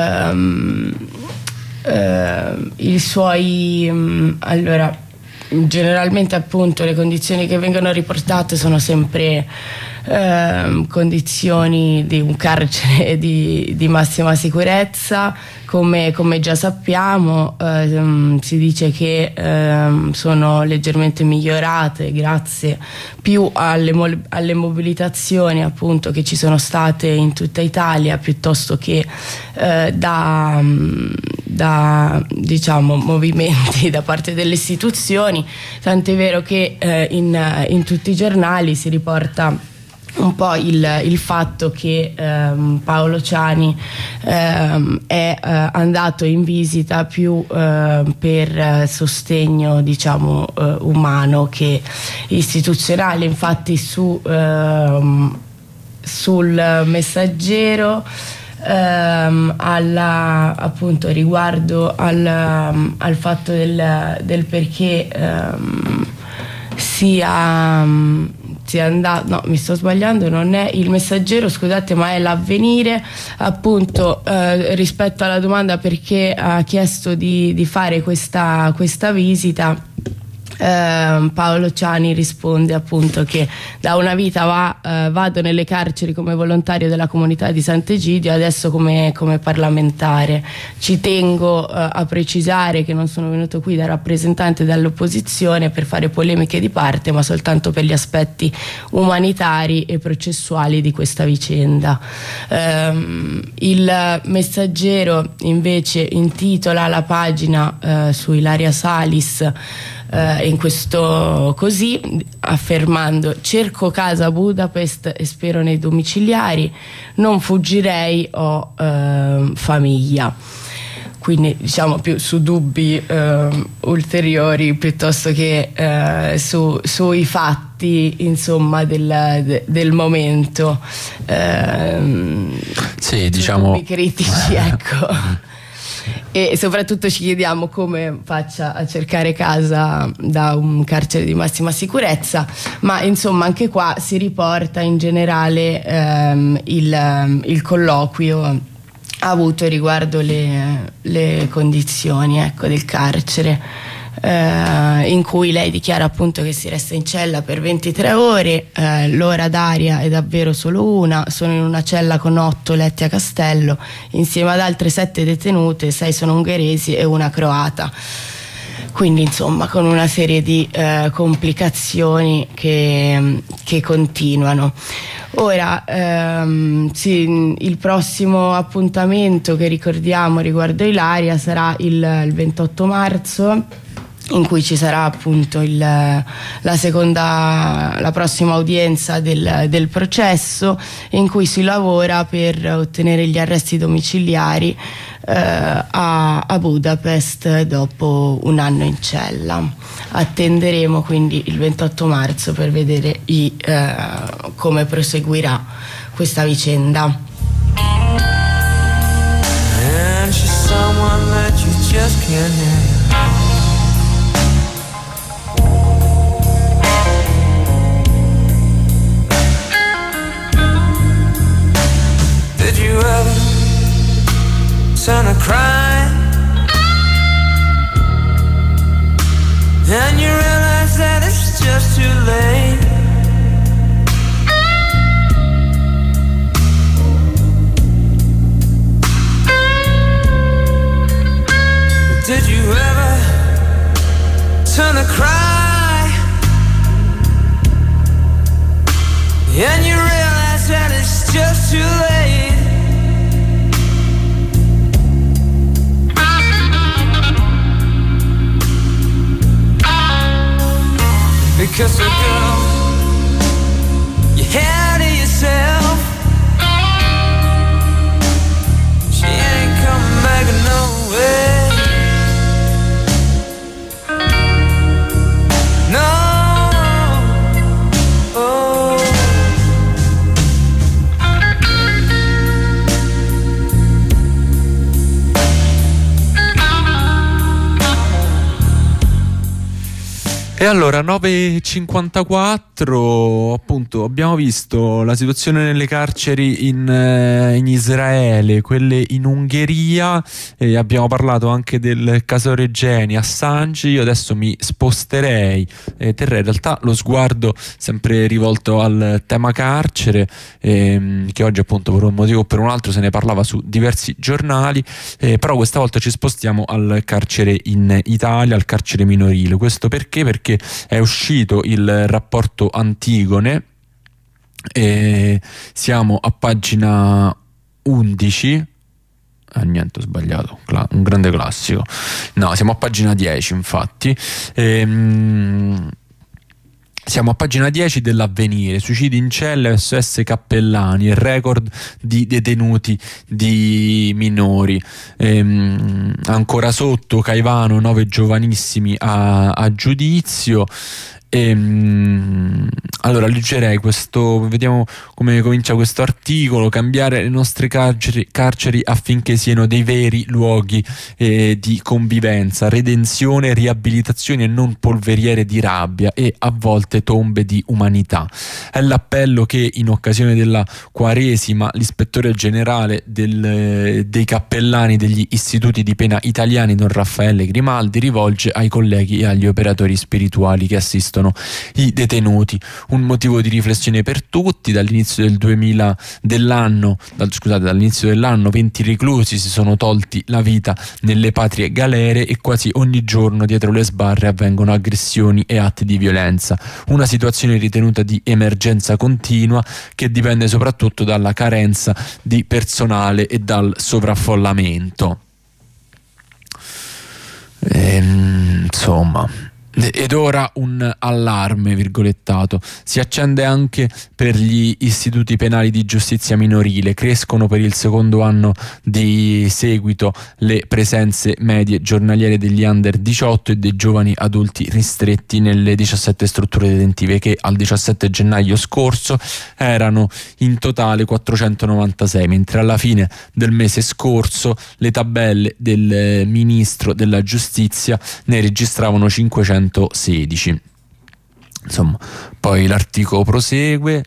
i suoi allora generalmente appunto le condizioni che vengono riportate sono sempre condizioni di un carcere di massima sicurezza, come già sappiamo. Si dice che sono leggermente migliorate grazie più alle mobilitazioni appunto che ci sono state in tutta Italia, piuttosto che da diciamo movimenti da parte delle istituzioni, tant'è vero che in tutti i giornali si riporta un po' il fatto che Paolo Ciani è andato in visita più per sostegno diciamo umano che istituzionale. Infatti sul Messaggero appunto riguardo al fatto del perché sia andato, no, mi sto sbagliando, non è il Messaggero, scusate, ma è l'Avvenire, appunto rispetto alla domanda perché ha chiesto di fare questa visita. Paolo Ciani risponde appunto che da una vita vado nelle carceri come volontario della comunità di Sant'Egidio, adesso come parlamentare. Ci tengo a precisare che non sono venuto qui da rappresentante dell'opposizione per fare polemiche di parte, ma soltanto per gli aspetti umanitari e processuali di questa vicenda. Il Messaggero invece intitola la pagina su Ilaria Salis in questo così, affermando: cerco casa a Budapest e spero nei domiciliari, non fuggirei, ho famiglia. Quindi diciamo più su dubbi ulteriori piuttosto che sui fatti insomma del momento, sì, diciamo dubbi critici, ecco. E soprattutto ci chiediamo come faccia a cercare casa da un carcere di massima sicurezza, ma insomma anche qua si riporta in generale il colloquio avuto riguardo le condizioni, ecco, del carcere, in cui lei dichiara appunto che si resta in cella per 23 ore, l'ora d'aria è davvero solo una, sono in una cella con 8 letti a castello insieme ad altre 7 detenute, 6 sono ungheresi e una croata. quindi insomma con una serie di complicazioni che continuano. Ora il prossimo appuntamento che ricordiamo riguardo Ilaria sarà il 28 marzo, in cui ci sarà appunto la prossima udienza del processo, in cui si lavora per ottenere gli arresti domiciliari a Budapest dopo un anno in cella. Attenderemo quindi il 28 marzo per vedere come proseguirà questa vicenda. And she's someone that you just can't have. Did you ever turn a cry and you realize that it's just too late? Did you ever turn a cry and you realize that it's just too late? Because a girl you had to yourself, she ain't coming back no way. No, oh. E allora 9:54, appunto abbiamo visto la situazione nelle carceri in Israele, quelle in Ungheria, e abbiamo parlato anche del caso Regeni, Assange. Io adesso mi sposterei, terrei in realtà lo sguardo sempre rivolto al tema carcere, che oggi appunto per un motivo o per un altro se ne parlava su diversi giornali, però questa volta ci spostiamo al carcere in Italia, al carcere minorile. Questo perché è uscito il rapporto Antigone e siamo a pagina 11. Niente, ho sbagliato, un grande classico. No, siamo a pagina 10 infatti. Siamo a pagina 10 dell'Avvenire. Suicidi in cella, SOS Cappellani, il record di detenuti di minori. Ancora sotto Caivano, 9 giovanissimi a giudizio. Allora leggerei questo, vediamo come comincia questo articolo. Cambiare le nostre carceri affinché siano dei veri luoghi di convivenza, redenzione, riabilitazione e non polveriere di rabbia e a volte tombe di umanità. È l'appello che in occasione della Quaresima l'ispettore generale dei cappellani degli istituti di pena italiani Don Raffaele Grimaldi rivolge ai colleghi e agli operatori spirituali che assistono i detenuti. Un motivo di riflessione per tutti. Dall'inizio dell'anno 20 reclusi si sono tolti la vita nelle patrie galere e quasi ogni giorno dietro le sbarre avvengono aggressioni e atti di violenza. Una situazione ritenuta di emergenza continua che dipende soprattutto dalla carenza di personale e dal sovraffollamento. Insomma. Ed ora un allarme virgolettato si accende anche per gli istituti penali di giustizia minorile. Crescono per il secondo anno di seguito le presenze medie giornaliere degli under 18 e dei giovani adulti ristretti nelle 17 strutture detentive, che al 17 gennaio scorso erano in totale 496, mentre alla fine del mese scorso le tabelle del ministro della giustizia ne registravano 516. Insomma, Poi l'articolo prosegue,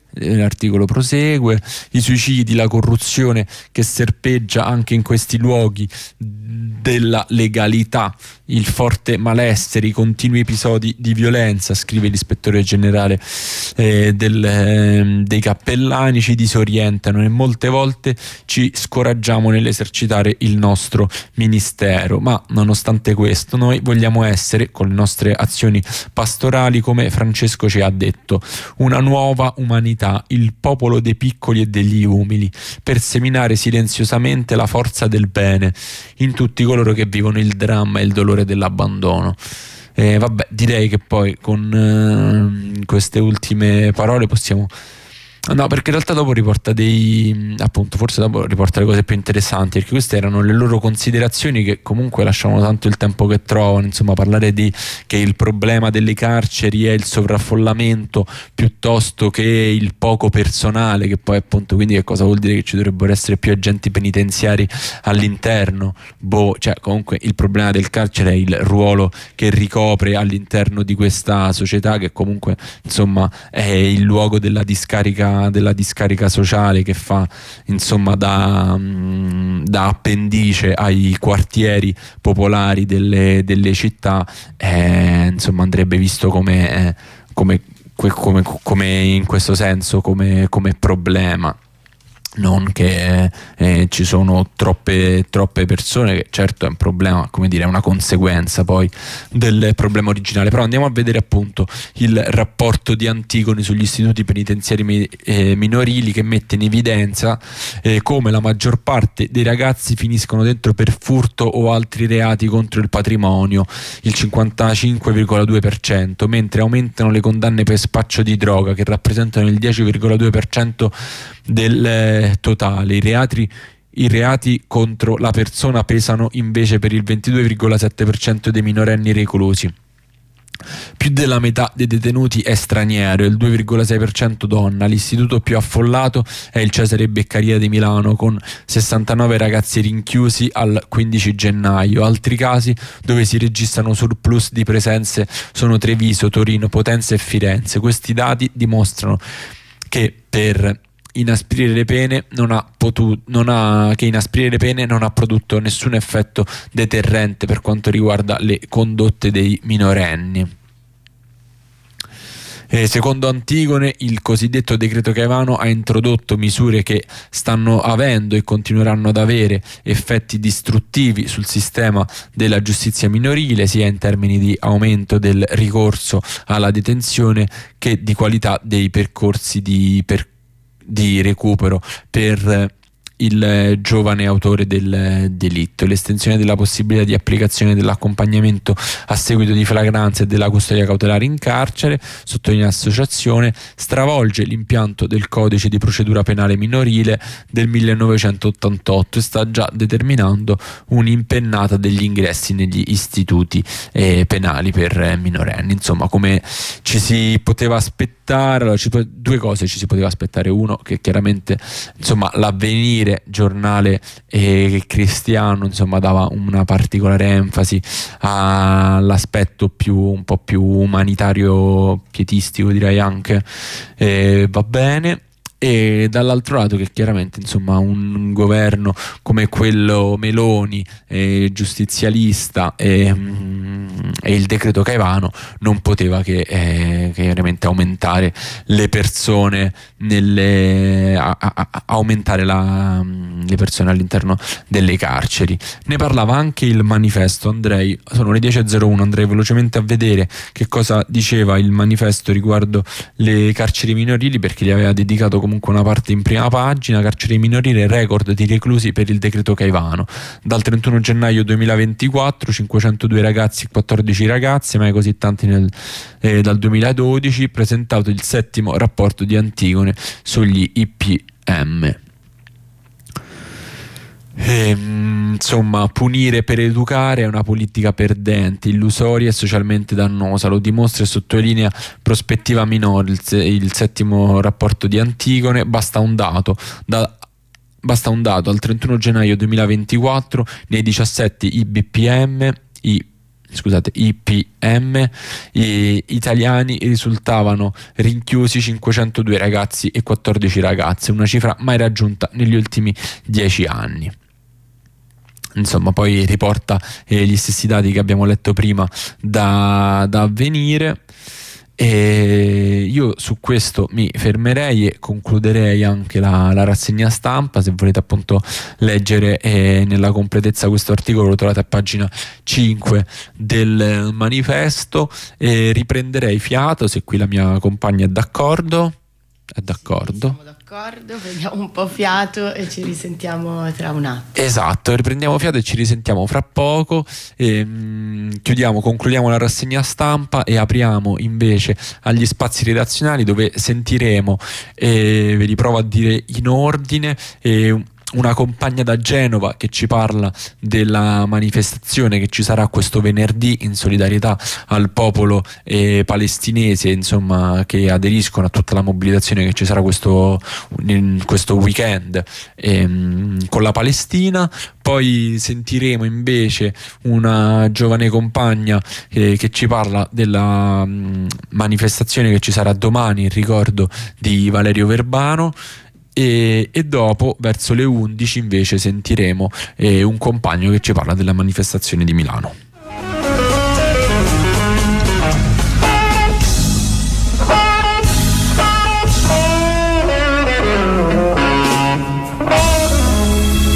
i suicidi, la corruzione che serpeggia anche in questi luoghi della legalità, il forte malessere, i continui episodi di violenza, scrive l'ispettore generale dei cappellani, ci disorientano e molte volte ci scoraggiamo nell'esercitare il nostro ministero, ma nonostante questo noi vogliamo essere, con le nostre azioni pastorali, come Francesco ci ha detto, una nuova umanità, il popolo dei piccoli e degli umili, per seminare silenziosamente la forza del bene in tutti coloro che vivono il dramma e il dolore dell'abbandono. Vabbè, direi che poi con queste ultime parole possiamo... No, perché in realtà dopo riporta forse dopo riporta le cose più interessanti, perché queste erano le loro considerazioni che comunque lasciavano tanto il tempo che trovano, insomma, parlare di che il problema delle carceri è il sovraffollamento piuttosto che il poco personale, che poi appunto, quindi che cosa vuol dire? Che ci dovrebbero essere più agenti penitenziari all'interno? Cioè comunque il problema del carcere è il ruolo che ricopre all'interno di questa società, che comunque insomma è il luogo della discarica sociale, che fa insomma da appendice ai quartieri popolari delle città, insomma andrebbe visto come in questo senso come problema. Non che ci sono troppe persone, che certo è un problema, come dire, è una conseguenza poi del problema originale. Però andiamo a vedere appunto il rapporto di Antigone sugli istituti penitenziari minorili, che mette in evidenza come la maggior parte dei ragazzi finiscono dentro per furto o altri reati contro il patrimonio, il 55,2%, mentre aumentano le condanne per spaccio di droga, che rappresentano il 10,2% del totale. I reati contro la persona pesano invece per il 22,7% dei minorenni reclusi. Più della metà dei detenuti è straniero, il 2,6% donna. L'istituto più affollato è il Cesare Beccaria di Milano, con 69 ragazzi rinchiusi al 15 gennaio. Altri casi dove si registrano surplus di presenze sono Treviso, Torino, Potenza e Firenze. Questi dati dimostrano che inasprire le pene non ha prodotto nessun effetto deterrente per quanto riguarda le condotte dei minorenni. Secondo Antigone, il cosiddetto decreto Caivano ha introdotto misure che stanno avendo e continueranno ad avere effetti distruttivi sul sistema della giustizia minorile, sia in termini di aumento del ricorso alla detenzione che di qualità dei percorsi di recupero per il giovane autore del delitto. L'estensione della possibilità di applicazione dell'accompagnamento a seguito di flagranza e della custodia cautelare in carcere, sottolinea l'associazione, stravolge l'impianto del codice di procedura penale minorile del 1988 e sta già determinando un'impennata degli ingressi negli istituti penali per minorenni. Insomma, come ci si poteva aspettare, due cose ci si poteva aspettare: uno, che chiaramente insomma l'Avvenire, giornale cristiano, insomma dava una particolare enfasi all'aspetto un po' più umanitario, pietistico direi anche, va bene. E dall'altro lato che chiaramente insomma un governo come quello Meloni, giustizialista, e il decreto Caivano non poteva che chiaramente aumentare le persone aumentare le persone all'interno delle carceri. Ne parlava anche il manifesto. Andrei, sono le 10:01, andrei velocemente a vedere che cosa diceva il manifesto riguardo le carceri minorili, perché gli aveva dedicato comunque una parte in prima pagina. Carcere minorile, record di reclusi per il decreto Caivano. Dal 31 gennaio 2024 502 ragazzi e 14 ragazze, mai così tanti dal 2012, presentato il 7° rapporto di Antigone sugli IPM. Insomma, punire per educare è una politica perdente, illusoria e socialmente dannosa. Lo dimostra e sottolinea Prospettiva Minore, il 7° rapporto di Antigone. Basta un dato: al 31 gennaio 2024 nei 17 IBPM IPM italiani risultavano rinchiusi 502 ragazzi e 14 ragazze, una cifra mai raggiunta negli ultimi 10 anni. Insomma, poi riporta gli stessi dati che abbiamo letto prima da Avvenire. E io su questo mi fermerei e concluderei anche la rassegna stampa. Se volete appunto leggere nella completezza questo articolo lo trovate a pagina 5 del manifesto. Riprenderei fiato, se qui la mia compagna è d'accordo. È d'accordo? Siamo d'accordo, prendiamo un po' fiato e ci risentiamo tra un attimo. Esatto, riprendiamo fiato e ci risentiamo fra poco. Concludiamo la rassegna stampa e apriamo invece agli spazi redazionali, dove sentiremo, ve li provo a dire in ordine, una compagna da Genova che ci parla della manifestazione che ci sarà questo venerdì in solidarietà al popolo palestinese, insomma, che aderiscono a tutta la mobilitazione che ci sarà questo weekend con la Palestina. Poi sentiremo invece una giovane compagna che ci parla della manifestazione che ci sarà domani in ricordo di Valerio Verbano. E dopo, verso le 11, invece sentiremo un compagno che ci parla della manifestazione di Milano.